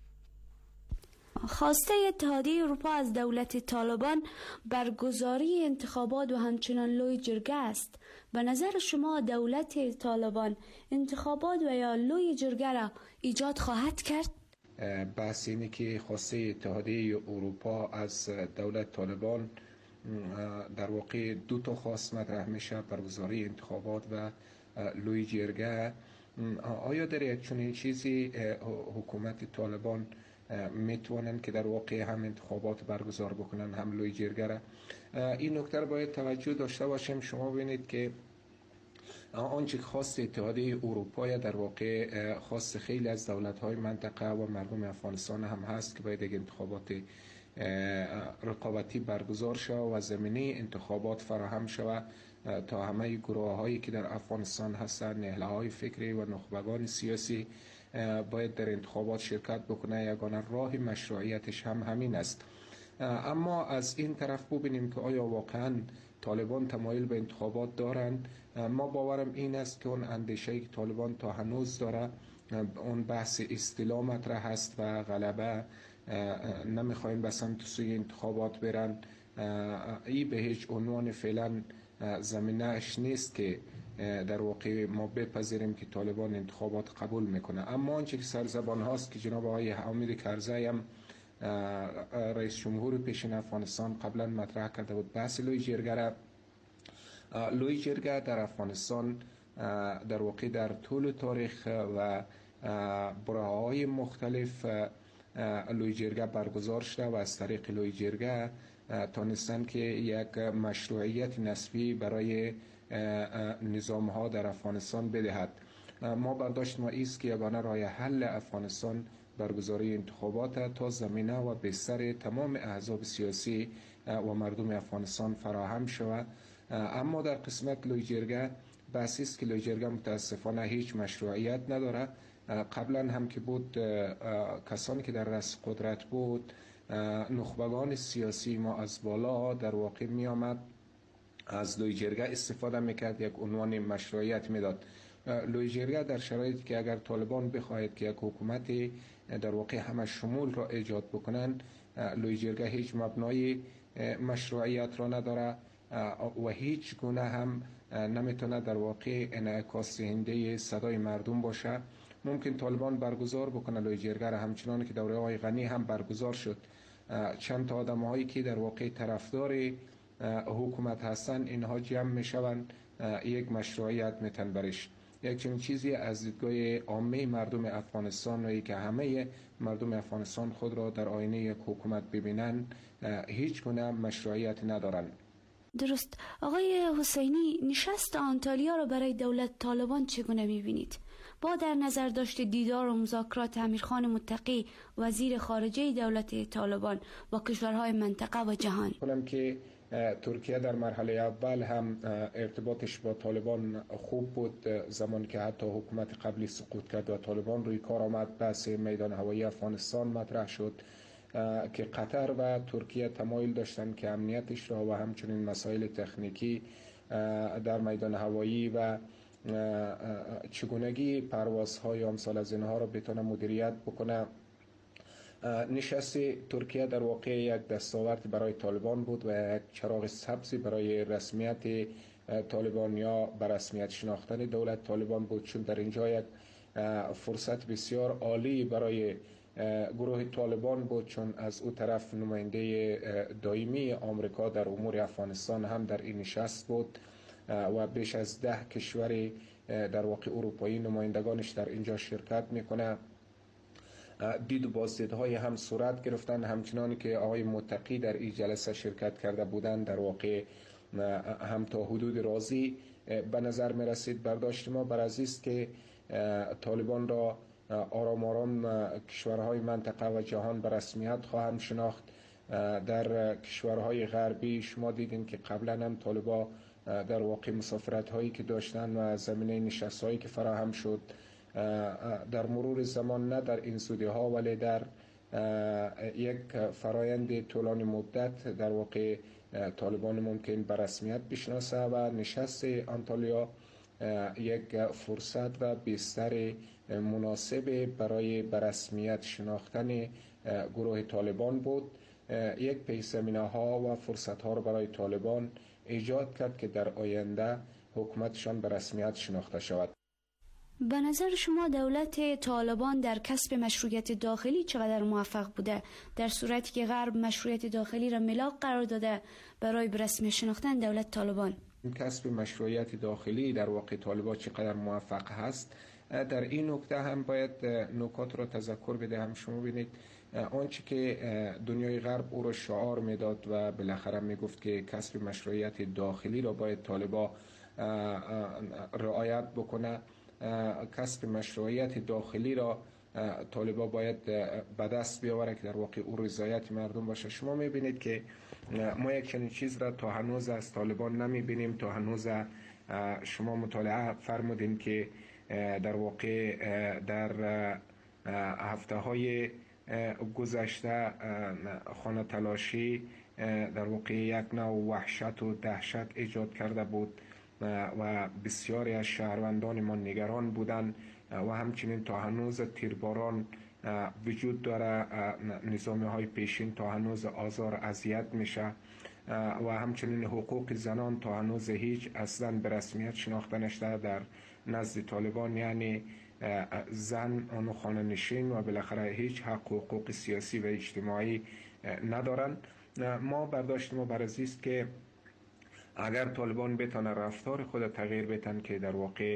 خواسته اتحادیه اروپا از دولت طالبان برگزاری انتخابات و همچنان لوی جرگه است. به نظر شما دولت طالبان انتخابات و یا لوی جرگه را ایجاد خواهد کرد؟ بحث اینه که خواسته اتحادیه اروپا از دولت طالبان در واقع دو تا خواست مطرح میشه، برگزاری انتخابات و لوی جرگه. آیا در یک چنین چیزی حکومت طالبان میتوانن که در واقع هم انتخابات برگزار بکنن هم لوی جرگه را؟ این نکته را باید توجه داشته باشیم. شما ببینید که آنچه خواست اتحادیه اروپا در واقع خواست خیلی از دولت‌های منطقه و مردم افغانستان هم هست که باید انتخابات رقابتی برگزار شود و زمینه انتخابات فراهم شود تا همه گروه‌هایی که در افغانستان هستند، نهله‌های فکری و نخبگان سیاسی باید در انتخابات شرکت بکنه. یگانه راه مشروعیتش هم همین است. اما از این طرف ببینیم که آیا واقعاً طالبان تمایل به انتخابات دارند. ما باورم این است که اون اندیشه‌ای که طالبان تا هنوز داره، اون بحث استیلا مطرح هست و غلبه، نمیخواین به سمت سوی انتخابات برن. این به هیچ عنوان فعلا زمینه‌اش نیست که در واقع ما بپذیریم که طالبان انتخابات قبول میکنه. اما آنچه که سرزبان هاست که جناب آقای حامد کرزی هم رئیس جمهور پیشین افغانستان قبلا مطرح کرده بود، بحث لوی جرگه را. لوی جرگه در افغانستان در واقع در طول تاریخ و برهه‌های مختلف لوی جرگه برگزار شده و از طریق لوی جرگه تانستن که یک مشروعیت نسبی برای نظام ها در افغانستان بدهد. ما برداشت ما ایست که یگانه راه حل افغانستان برگزاری انتخابات تا زمینه و بستر تمام احزاب سیاسی و مردم افغانستان فراهم شود. اما در قسمت لوی جرگه بحثی است که لوی جرگه متاسفانه هیچ مشروعیت نداره. قبلا هم که بود کسانی که در رأس قدرت بود، نخبگان سیاسی ما از بالا در واقع می آمد از لوی جرگه استفاده میکرد، یک عنوان مشروعیت میداد. لوی جرگه در شرایطی که اگر طالبان بخواهد که یک حکومت در واقع همه شمول را ایجاد بکنن، لوی جرگه هیچ مبنای مشروعیت را نداره و هیچ گونه هم نمیتونه در واقع انعکاس دهنده صدای مردم باشه. ممکن طالبان برگزار بکنه لوی جرگه را، همچنان که دوره های غنی هم برگزار شد. چند تا آدم هایی که در واقع طرفدار حکومت هستن اینها جمع میشوند، یک مشروعیت میتن برش. یک چنین چیزی از دیدگاه عامه مردم افغانستان و که همه مردم افغانستان خود را در آینه یک حکومت ببینن هیچ گونه مشروعیت ندارن. درست. آقای حسینی، نشست آنتالیا را برای دولت طالبان چگونه میبینید؟ با در نظر داشت دیدار و مذاکرات امیرخان متقی وزیر خارجه دولت طالبان با کشورهای منطقه و جهان. کنم که ترکیه در مرحله اول هم ارتباطش با طالبان خوب بود، زمانی که حتی حکومت قبلی سقوط کرد و طالبان روی کار آمد، بحث میدان هوایی افغانستان مطرح شد که قطر و ترکیه تمایل داشتند که امنیتش را و همچنین مسائل تکنیکی در میدان هوایی و چگونگی پروازهای امثال از اینها را بتونه مدیریت بکنه. نشست ترکیه در واقع یک دستاورد برای طالبان بود و یک چراغ سبزی برای رسمیت طالبان یا بر رسمیت شناختن دولت طالبان بود، چون در اینجا یک فرصت بسیار عالی برای گروه طالبان بود، چون از او طرف نماینده دائمی آمریکا در امور افغانستان هم در این نشست بود و بیش از ده کشور در واقع اروپایی نمایندگانش در اینجا شرکت میکنه. دید و بازدیدهای هم صورت گرفتن، همچنانی که آقای متقی در این جلسه شرکت کرده بودند در واقع هم تا حدود راضی به نظر می رسید. برداشت ما بر از است که طالبان را آرام آرام کشورهای منطقه و جهان به رسمیت خواهند شناخت. در کشورهای غربی شما دیدین که قبلا هم طالبان در واقع مسافرت هایی که داشتن و زمینه نشست هایی که فراهم شد در مرور زمان، نه در این زودی ها ولی در یک فرایند طولانی مدت در واقع طالبان ممکن به رسمیت بشناسه و نشست آنتالیا یک فرصت و بستر مناسب برای به رسمیت شناختن گروه طالبان بود. یک پیش‌زمینه ها و فرصت ها را برای طالبان ایجاد کرد که در آینده حکومتشان به رسمیت شناخته شود. به نظر شما دولت طالبان در کسب مشروعیت داخلی چقدر موفق بوده، در صورتی که غرب مشروعیت داخلی را ملاک قرار داده برای به رسمیت شناختن دولت طالبان؟ کسب مشروعیت داخلی در واقع طالبان چقدر موفق هست، در این نکته هم باید نکات را تذکر بدهم. شما ببینید آنچه که دنیای غرب او را شعار میداد و بالاخره میگفت که کسب مشروعیت داخلی را باید طالبان رعایت بکنه، کسب مشروعیت داخلی را طالبان باید به دست بیاوره که در واقع او رضایت مردم باشه. شما میبینید که ما یک چنین چیز را تا هنوز از طالبان نمیبینیم. تا هنوز شما مطالعه فرمودین که در واقع در هفته های گذشته خانه تلاشی در واقع یک نوع وحشت و دهشت ایجاد کرده بود و بسیاری از شهروندان ما نگران بودند و همچنین تا هنوز تیرباران وجود داره، نظامی های پیشین تا هنوز آزار اذیت میشه و همچنین حقوق زنان تا هنوز هیچ اصلا به رسمیت شناخته نشده در نزد طالبان، یعنی زن آن خانه نشین و بالاخره هیچ حق و حقوق سیاسی و اجتماعی ندارن. ما برداشت ما بر از است که اگر طالبان بتونه رفتار خود تغییر بتن که در واقع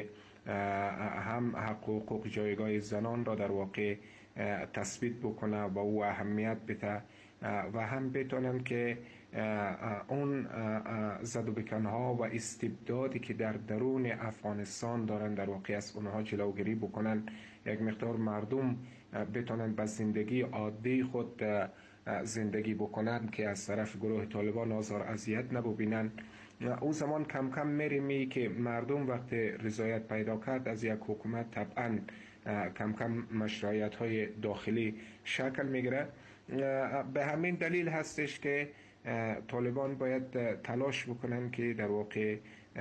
هم حق و حقوق جایگاه زنان را در واقع تثبیت بکنه و او اهمیت بده و هم بتونن که اون زد و بکنها و استبدادی که در درون افغانستان دارن در واقع از اونها جلوگیری بکنن، یک مقدار مردم بتونن به زندگی عادی خود زندگی بکنن که از طرف گروه طالبان آزار اذیت نبینن. اون زمان کم کم میریم که مردم وقت رضایت پیدا کرد از یک حکومت طبعا کم کم مشروعیت های داخلی شکل میگیره. به همین دلیل هستش که طالبان باید تلاش بکنن که در واقع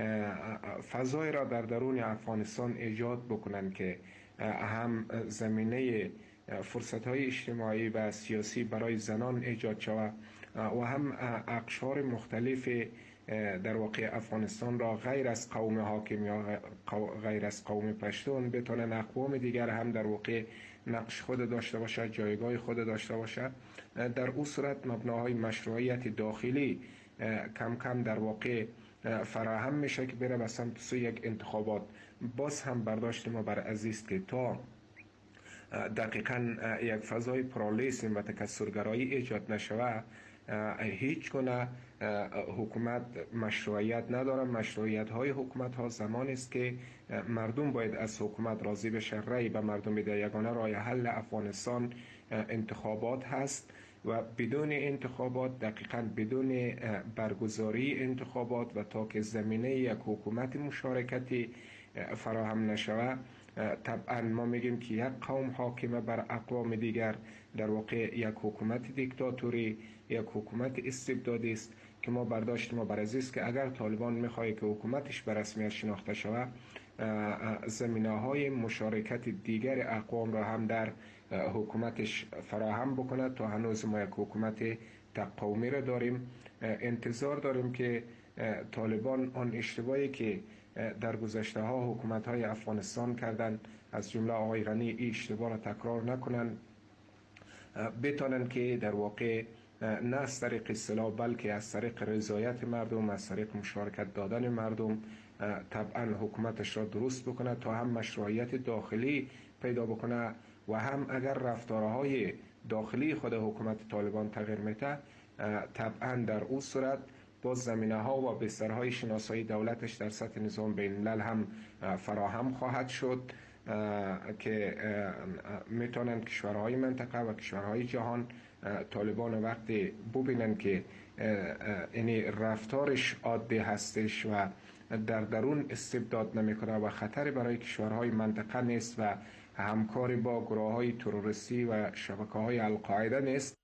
فضای را در درون افغانستان ایجاد بکنن که هم زمینه فرصت‌های اجتماعی و سیاسی برای زنان ایجاد شود و هم اقشار مختلف در واقع افغانستان را غیر از قوم حاکم یا غیر از قوم پشتون بتونن اقوام دیگر هم در واقع نقش خود داشته باشد، جایگاه خود داشته باشد. در اون صورت مبناهای مشروعیت داخلی کم کم در واقع فراهم میشه که بره به سمت سوی یک انتخابات. باز هم برداشت ما بر عزیز که تا دقیقاً یک فضای پرالیسم و تکثرگرایی ایجاد نشوه هیچ گونه حکومت مشروعیت نداره. مشروعیت های حکومت ها زمان است که مردم باید از حکومت راضی بشه، رأی به مردم بده. یگانه راه حل افغانستان انتخابات هست و بدون انتخابات، دقیقاً بدون برگزاری انتخابات و تا که زمینه یک حکومت مشارکتی فراهم نشوه، طبعا ما میگیم که یک قوم حاکمه بر اقوام دیگر، در واقع یک حکومت دیکتاتوری، یک حکومت استبدادی است که ما برداشت ما بر عزیز که اگر طالبان میخواد که حکومتش به رسمیت شناخته شود، زمینه های مشارکت دیگر اقوام را هم در حکومتش فراهم بکنه. تا هنوز ما یک حکومت تک قومی را داریم. انتظار داریم که طالبان آن اشتباهی که در گذشته ها حکومت های افغانستان کردن، از جمله آقای غنی، این اشتباه را تکرار نکنن، بتانن که در واقع نه از طریق اصلاح بلکه از طریق رضایت مردم، از طریق مشارکت دادن مردم طبعا حکومتش را درست بکنه تا هم مشروعیت داخلی پیدا بکنه و هم اگر رفتارهای داخلی خود حکومت طالبان تغییر میده، طبعا در اون صورت باز زمینه ها و بسترهای شناسایی دولتش در سطح نظام بین الملل هم فراهم خواهد شد که میتونن کشورهای منطقه و کشورهای جهان طالبان وقتی ببینن که یعنی رفتارش عادی هستش و در درون استبداد نمیکنه و خطری برای کشورهای منطقه نیست و همکاری با گروه‌های تروریستی و شبکه‌های القاعده نیست.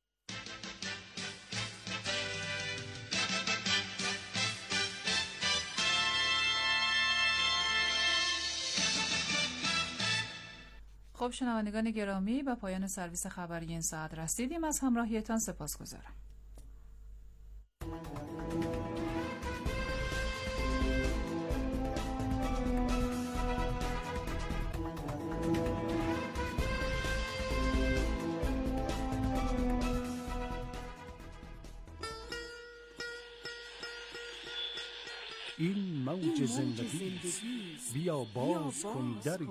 خب شنوندگان گرامی، به پایان سرویس خبری این ساعت رسیدیم. از همراهیتان سپاسگزارم. این موج زندگی است، بیا باز کن دری.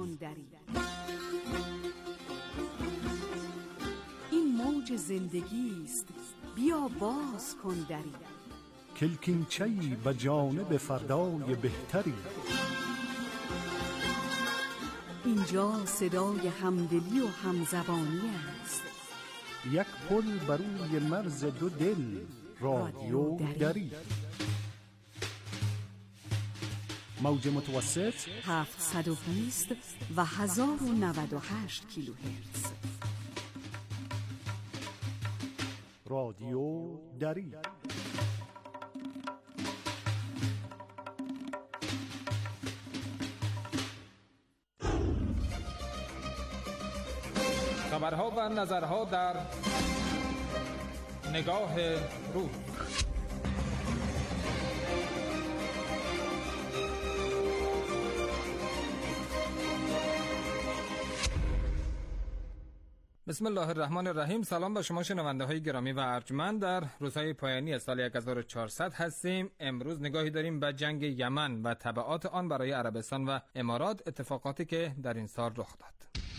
این موج زندگی است، بیا باز کن دری. کلکینچه‌ای به جانب فردای بهتری. اینجا صدای همدلی و همزبانی است. یک پل بر روی مرز دو دل، رادیو دری. موج متوسط هفتصد و بیست و هزار و نود و هشت کیلوهرتز. رادیو دری. خبرها و نظرها در نگاه روز. بسم الله الرحمن الرحیم. سلام به شما شنونده های گرامی و ارجمند. در روزهای پایانی سال هزار و چهارصد هستیم. امروز نگاهی داریم به جنگ یمن و تبعات آن برای عربستان و امارات، اتفاقاتی که در این سال رخ داد.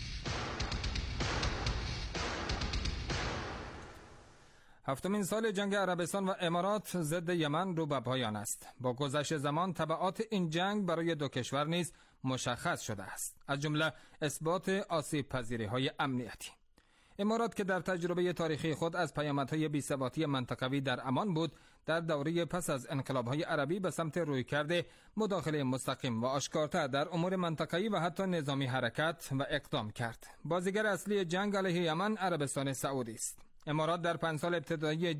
هفتمین سال جنگ عربستان و امارات ضد یمن رو به پایان است. با گذشت زمان تبعات این جنگ برای دو کشور نیز مشخص شده است، از جمله اثبات آسیب پذیری های امنیتی. امارات که در تجربه تاریخی خود از پیامدهای بی‌ثباتی منطقوی در امان بود، در دوره پس از انقلاب‌های عربی به سمت رویکرد مداخله مستقیم و آشکارتر در امور منطقه‌ای و حتی نظامی حرکت و اقدام کرد. بازیگر اصلی جنگ علیه یمن عربستان سعودی است. امارات در پنج سال ابتدایی جنگ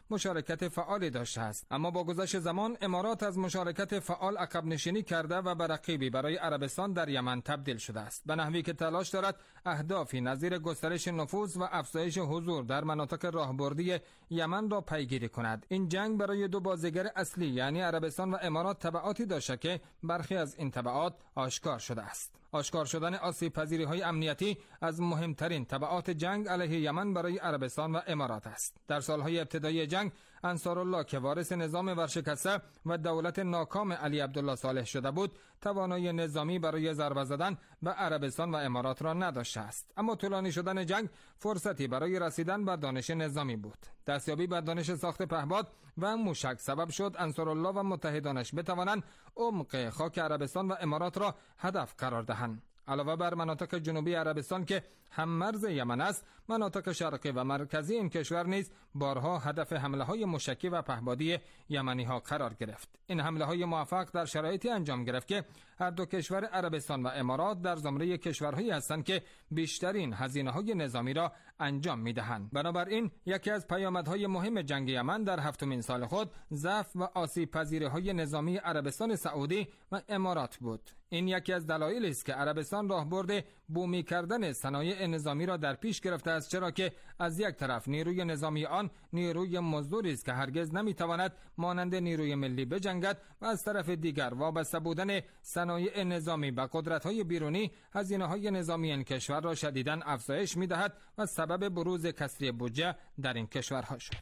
مشارکت فعالی داشته است، اما با گذشت زمان امارات از مشارکت فعال عقب نشینی کرده و به رقیبی برای عربستان در یمن تبدیل شده است، به نحوی که تلاش دارد اهدافی نظیر گسترش نفوذ و افزایش حضور در مناطق راهبردی یمن را پیگیری کند. این جنگ برای دو بازیگر اصلی یعنی عربستان و امارات تبعاتی داشته که برخی از این تبعات آشکار شده است. آشکار شدن آسیب پذیری های امنیتی از مهمترین تبعات جنگ علیه یمن برای عربستان و امارات است. در سالهای ابتدایی جنگ انصارالله که وارث نظام ورشکسته و دولت ناکام علی عبدالله صالح شده بود، توانایی نظامی برای ضربه زدن به عربستان و امارات را نداشته است. اما طولانی شدن جنگ فرصتی برای رسیدن به دانش نظامی بود. دستیابی به دانش ساخت پهپاد و موشک سبب شد انصارالله و متحدانش بتوانند عمق خاک عربستان و امارات را هدف قرار دهند. علاوه بر مناطق جنوبی عربستان که هم مرز یمن است، مناطق شرقی و مرکزی این کشور نیز بارها هدف حمله های موشکی و پهپادی یمنی ها قرار گرفت. این حمله های موفق در شرایطی انجام گرفت که هر دو کشور عربستان و امارات در زمره کشورهایی هستند که بیشترین هزینه های نظامی را انجام می دهند. بنابراین یکی از پیامدهای مهم جنگ یمن در هفتمین سال خود ضعف و آسیب پذیری های نظامی عربستان سعودی و امارات بود. این یکی از دلایلی است که عربستان راهبرد بومی کردن صنایع نظامی را در پیش گرفته است، چرا که از یک طرف نیروی نظامی آن نیروی مزدوری است که هرگز نمیتواند مانند نیروی ملی بجنگد و از طرف دیگر وابسته بودن صنایع نظامی به قدرت‌های بیرونی هزینه‌های نظامی این کشور را شدیداً افزایش می‌دهد و سبب بروز کسری بودجه در این کشورها شد.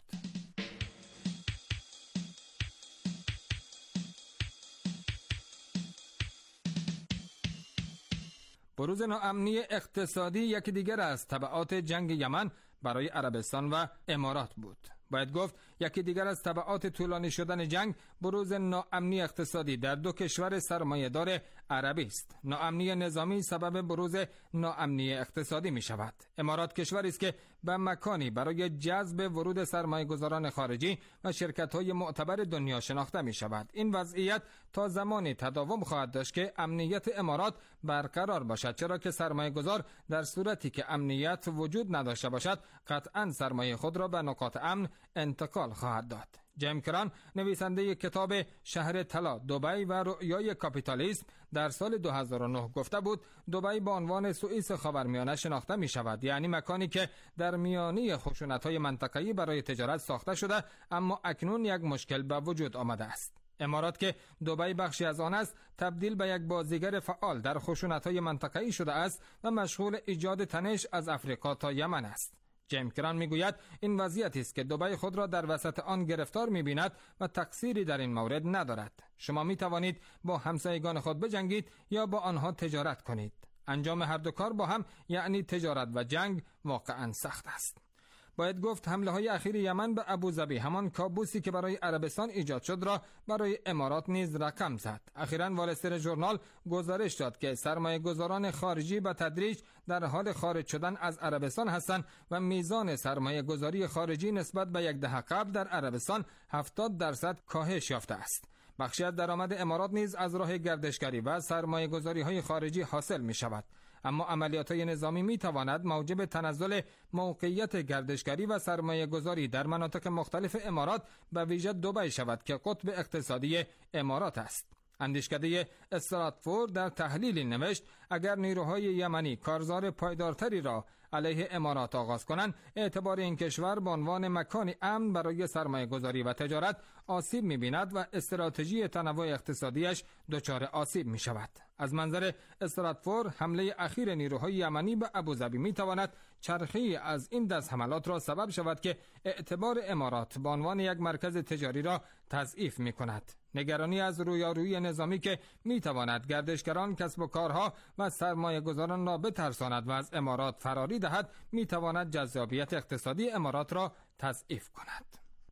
بروز ناامنی اقتصادی یکی دیگر از تبعات جنگ یمن برای عربستان و امارات بود. باید گفت یکی دیگر از تبعات طولانی شدن جنگ بروز ناامنی اقتصادی در دو کشور سرمایه‌دار عربی است. ناامنی نظامی سبب بروز ناامنی اقتصادی می شود. امارات کشوری است که به مکانی برای جذب ورود سرمایه‌گذاران خارجی و شرکت‌های معتبر دنیا شناخته می شود. این وضعیت تا زمانی تداوم خواهد داشت که امنیت امارات برقرار باشد، چرا که سرمایه‌گذار در صورتی که امنیت وجود نداشته باشد قطعاً سرمایه خود را به نقاط امن انتقال خواهد داد. جیم کران نویسنده کتاب شهر طلا، دبی و رؤیای کاپیتالیسم در سال دو هزار و نه گفته بود دبی به عنوان سوئیس خاورمیانه شناخته می شود، یعنی مکانی که در میانه خشونت‌های منطقه‌ای برای تجارت ساخته شده اما اکنون یک مشکل به وجود آمده است. امارات که دبی بخشی از آن است تبدیل به یک بازیگر فعال در خشونت‌های منطقه‌ای شده است و مشغول ایجاد تنش از افریقا تا یمن است. جیم کران میگوید این وضعیتی است که دبی خود را در وسط آن گرفتار می‌بیند و تقصیری در این مورد ندارد. شما می توانید با همسایگان خود بجنگید یا با آنها تجارت کنید. انجام هر دو کار با هم یعنی تجارت و جنگ واقعا سخت است. باید گفت حمله های اخیر یمن به ابوظبی همان کابوسی که برای عربستان ایجاد شد را برای امارات نیز رقم زد. اخیراً وال استریت ژورنال گزارش داد که سرمایه گذاران خارجی به تدریج در حال خارج شدن از عربستان هستند و میزان سرمایه گذاری خارجی نسبت به یک دهه قبل در عربستان هفتاد درصد کاهش یافته است. بخشی از درآمد امارات نیز از راه گردشگری و سرمایه گذاری های خارجی حاصل می شود. اما عملیات های نظامی می تواند موجب تنزل موقعیت گردشگری و سرمایه گذاری در مناطق مختلف امارات به ویژه دبی شود که قطب اقتصادی امارات است. اندیشکده استراتفورد در تحلیلی نوشت اگر نیروهای یمنی کارزار پایدارتری را علیه امارات آغاز کنند، اعتبار این کشور به عنوان مکانی امن برای سرمایه گذاری و تجارت آسیب می بیند و استراتژی تنوع اقتصادیش دچار آسیب می شود. از منظر استراتفورد حمله اخیر نیروهای یمنی به ابوظبی می تواند چرخی از این دست حملات را سبب شود که اعتبار امارات به عنوان یک مرکز تجاری را تضعیف می کند. نگرانی از رویارویی نظامی که می تواند گردشگران، کسب و کارها و سرمایه گذاران را بترساند و از امارات فراری دهد می تواند جذابیت اقتصادی امارات را تضعیف کند.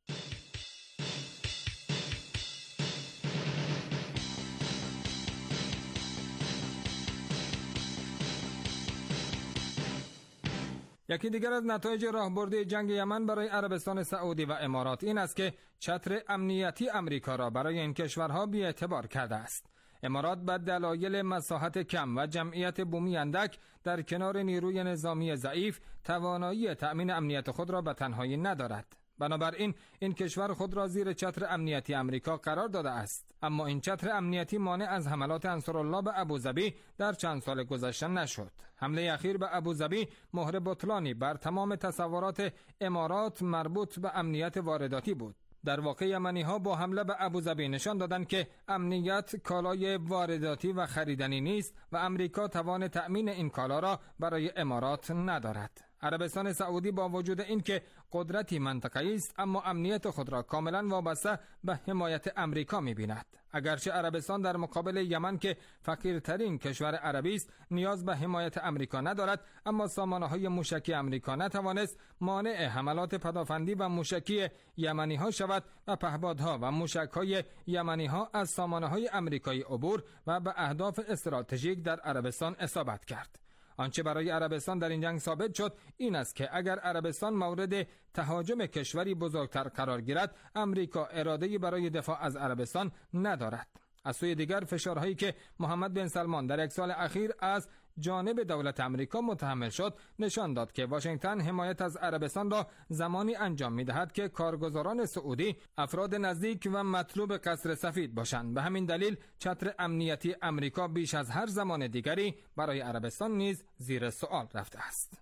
یکی دیگر از نتایج راهبردی جنگ یمن برای عربستان سعودی و امارات این است که چتر امنیتی امریکا را برای این کشورها بی‌اعتبار کرده است. امارات به دلایل مساحت کم و جمعیت بومی اندک در کنار نیروی نظامی ضعیف توانایی تأمین امنیت خود را به تنهایی ندارد. بنابراین این کشور خود را زیر چتر امنیتی امریکا قرار داده است، اما این چتر امنیتی مانع از حملات انصارالله به ابوظبی در چند سال گذشته نشد. حمله اخیر به ابوظبی مهر بطلانی بر تمام تصورات امارات مربوط به امنیت وارداتی بود. در واقع یمنی ها با حمله به ابوظبی نشان دادند که امنیت کالای وارداتی و خریدنی نیست و امریکا توان تأمین این کالا را برای امارات ندارد. عربستان سعودی با وجود اینکه قدرتی منطقه‌ای است، اما امنیت خود را کاملا وابسته به حمایت امریکا می‌بیند. اگرچه عربستان در مقابل یمن که فقیرترین کشور عربی است نیاز به حمایت امریکا ندارد، اما سامانه‌های موشکی امریکا نتوانست مانع حملات پدافندی و موشکی یمنی‌ها شود و پهپادها و موشک‌های یمنی‌ها از سامانه‌های امریکایی عبور و به اهداف استراتژیک در عربستان اصابت کرد. آنچه برای عربستان در این جنگ ثابت شد این است که اگر عربستان مورد تهاجم کشوری بزرگتر قرار گیرد، امریکا اراده‌ای برای دفاع از عربستان ندارد. از سوی دیگر فشارهایی که محمد بن سلمان در یک سال اخیر از جانب دولت امریکا متحمل شد نشان داد که واشنگتن حمایت از عربستان را زمانی انجام می‌دهد که کارگزاران سعودی افراد نزدیک و مطلوب قصر سفید باشند. به همین دلیل چتر امنیتی امریکا بیش از هر زمان دیگری برای عربستان نیز زیر سوال رفته است.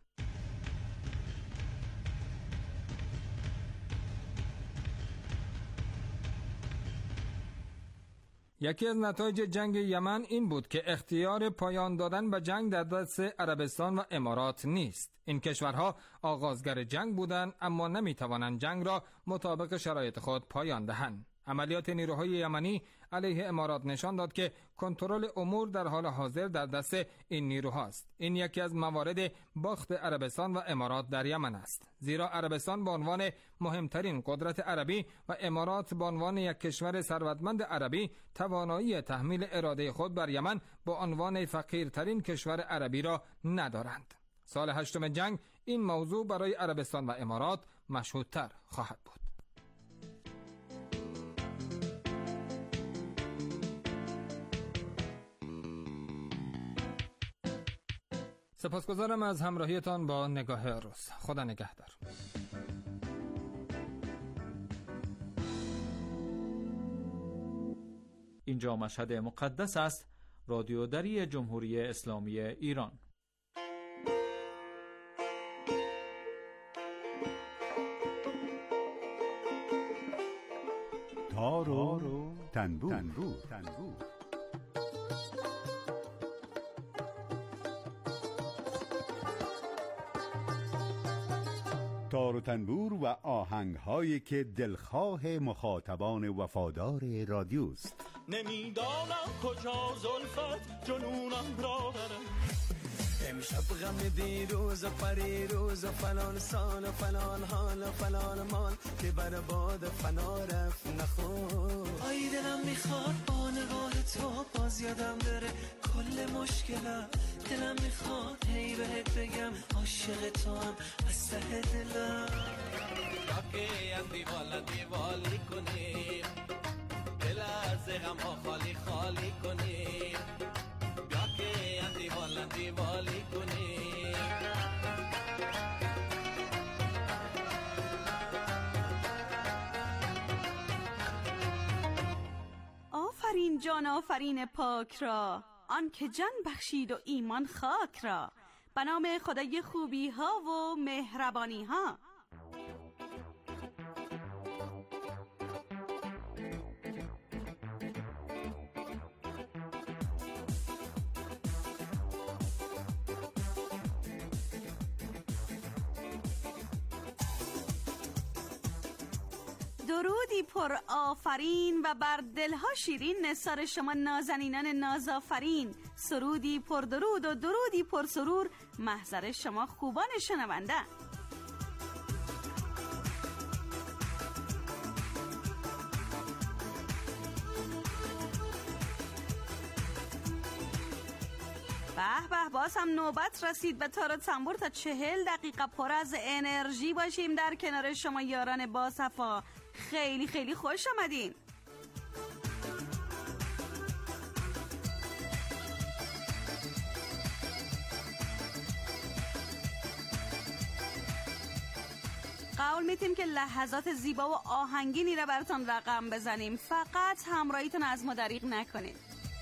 یکی از نتایج جنگ یمن این بود که اختیار پایان دادن به جنگ در دست عربستان و امارات نیست. این کشورها آغازگر جنگ بودند اما نمیتوانند جنگ را مطابق شرایط خود پایان دهند. عملیات نیروهای یمنی علیه امارات نشان داد که کنترل امور در حال حاضر در دست این نیروهاست. این یکی از موارد باخت عربستان و امارات در یمن است، زیرا عربستان به عنوان مهمترین قدرت عربی و امارات به عنوان یک کشور ثروتمند عربی توانایی تحمیل اراده خود بر یمن به عنوان فقیرترین کشور عربی را ندارند. سال هشتم جنگ این موضوع برای عربستان و امارات مشهودتر خواهد بود. سپاسگزارم از همراهیتان با نگاه روز. خدا نگهدار. اینجا مشهد مقدس است، رادیو دری جمهوری اسلامی ایران. تار و تنبور, تنبور. تنبور. تار و تنبور و آهنگ‌هایی که دلخواه مخاطبان وفادار رادیوست. نمیدانم کجا زلفت جنونم را برم، امشب غم دیروز و پریروز و فلان سال و فلان حال و فلان مال که بر باد فنا رفت نخور. آی دلم میخواد با نگاه تو باز یادم بره کل مشکلم، دلم میخواد هی بهت بگم عاشق تو هم از ته دلم. راکه هم دیوالا دیوالی کنیم، دل از غم ها خالی خالی کنیم، راکه هم دیوالا دیوالی کنیم. آفرین جان آفرین پاک را، آن که جان بخشید و ایمان خاک را، به نام خدای خوبی ها و مهربانی ها. درودی پر آفرین و بر دلها شیرین نثار شما نازنینان نازآفرین. سرودی پر درود و درودی پر سرور محضر شما خوبان شنونده. به به، باز هم نوبت رسید به تار و تنبور تا چهل دقیقه پر از انرژی باشیم در کنار شما یاران باصفا. خیلی خیلی خوش آمدین. قول میتیم که لحظات زیبا و آهنگینی را براتون رقم بزنیم. فقط همراهیتون از ما دریغ نکنید.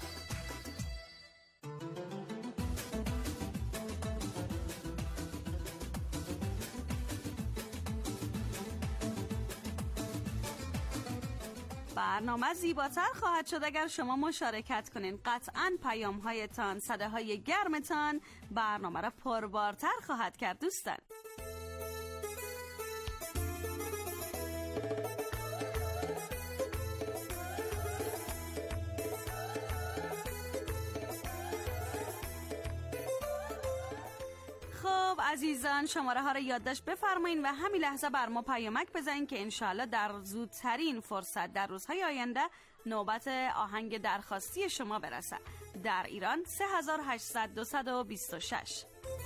برنامه زیباتر خواهد شد اگر شما مشارکت کنین. قطعاً پیام هایتان، صده های گرمتان برنامه را پربارتر خواهد کرد دوستان. عزیزان شماره ها را یادداشت بفرمایید و همین لحظه بر ما پیامک بزنید که انشالله در زودترین فرصت در روزهای آینده نوبت آهنگ درخواستی شما برسد. در ایران سه هزار و هشتصد دویست و بیست و شش.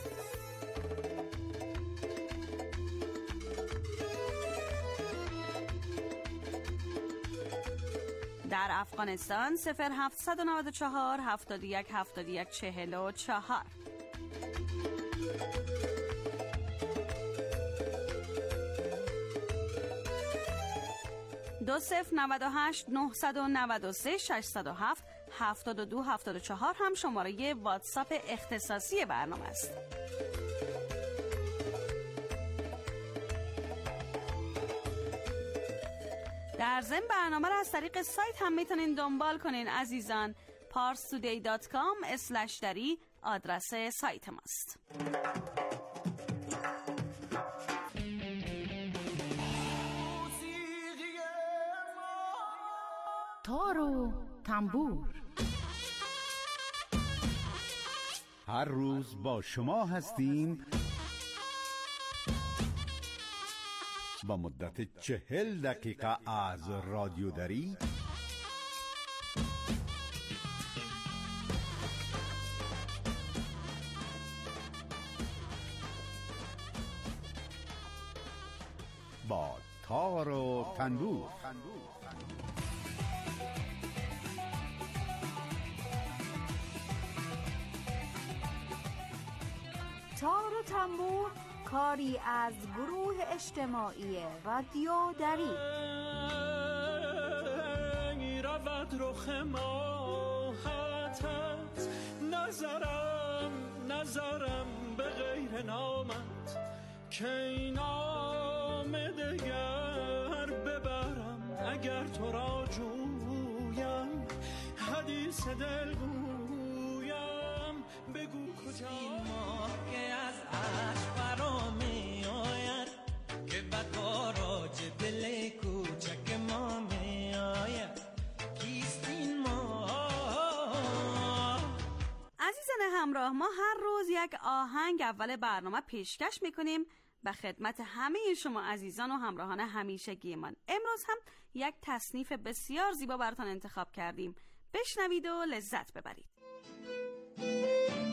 در افغانستان صفر هفتصد و نود و چهار هفتاد و یک هفتاد و یک چهل و چهار. دو صفر نود و هشت نهصد و نود و سه ششصد و هفت هفتاد و دو هفتاد و چهار هم شماره واتساپ اختصاصی برنامه است. در ضمن برنامه را از طریق سایت هم میتونین دنبال کنین عزیزان. پارس تودی دات کام اسلش دری آدرس سایت ماست. تار و تنبور هر روز با شما هستیم با مدت چهل دقیقه از رادیو دری با تار و تنبور. تار و تنبور کاری از گروه اجتماعی رادیو دری. رود رخ ماهتت نظرم نظرم به غیر نامت که این نام دگر ببرم اگر تو را جویم حدیث دل گویم بگو کجا که از عشق برام می آید که بقاراج دل کوچک ما می آید کیست این ما. عزیزان همراه، ما هر روز یک آهنگ اول برنامه پیشکش میکنیم به خدمت همه شما عزیزان و همراهان همیشگی من. امروز هم یک تصنیف بسیار زیبا براتون انتخاب کردیم. بشنوید و لذت ببرید.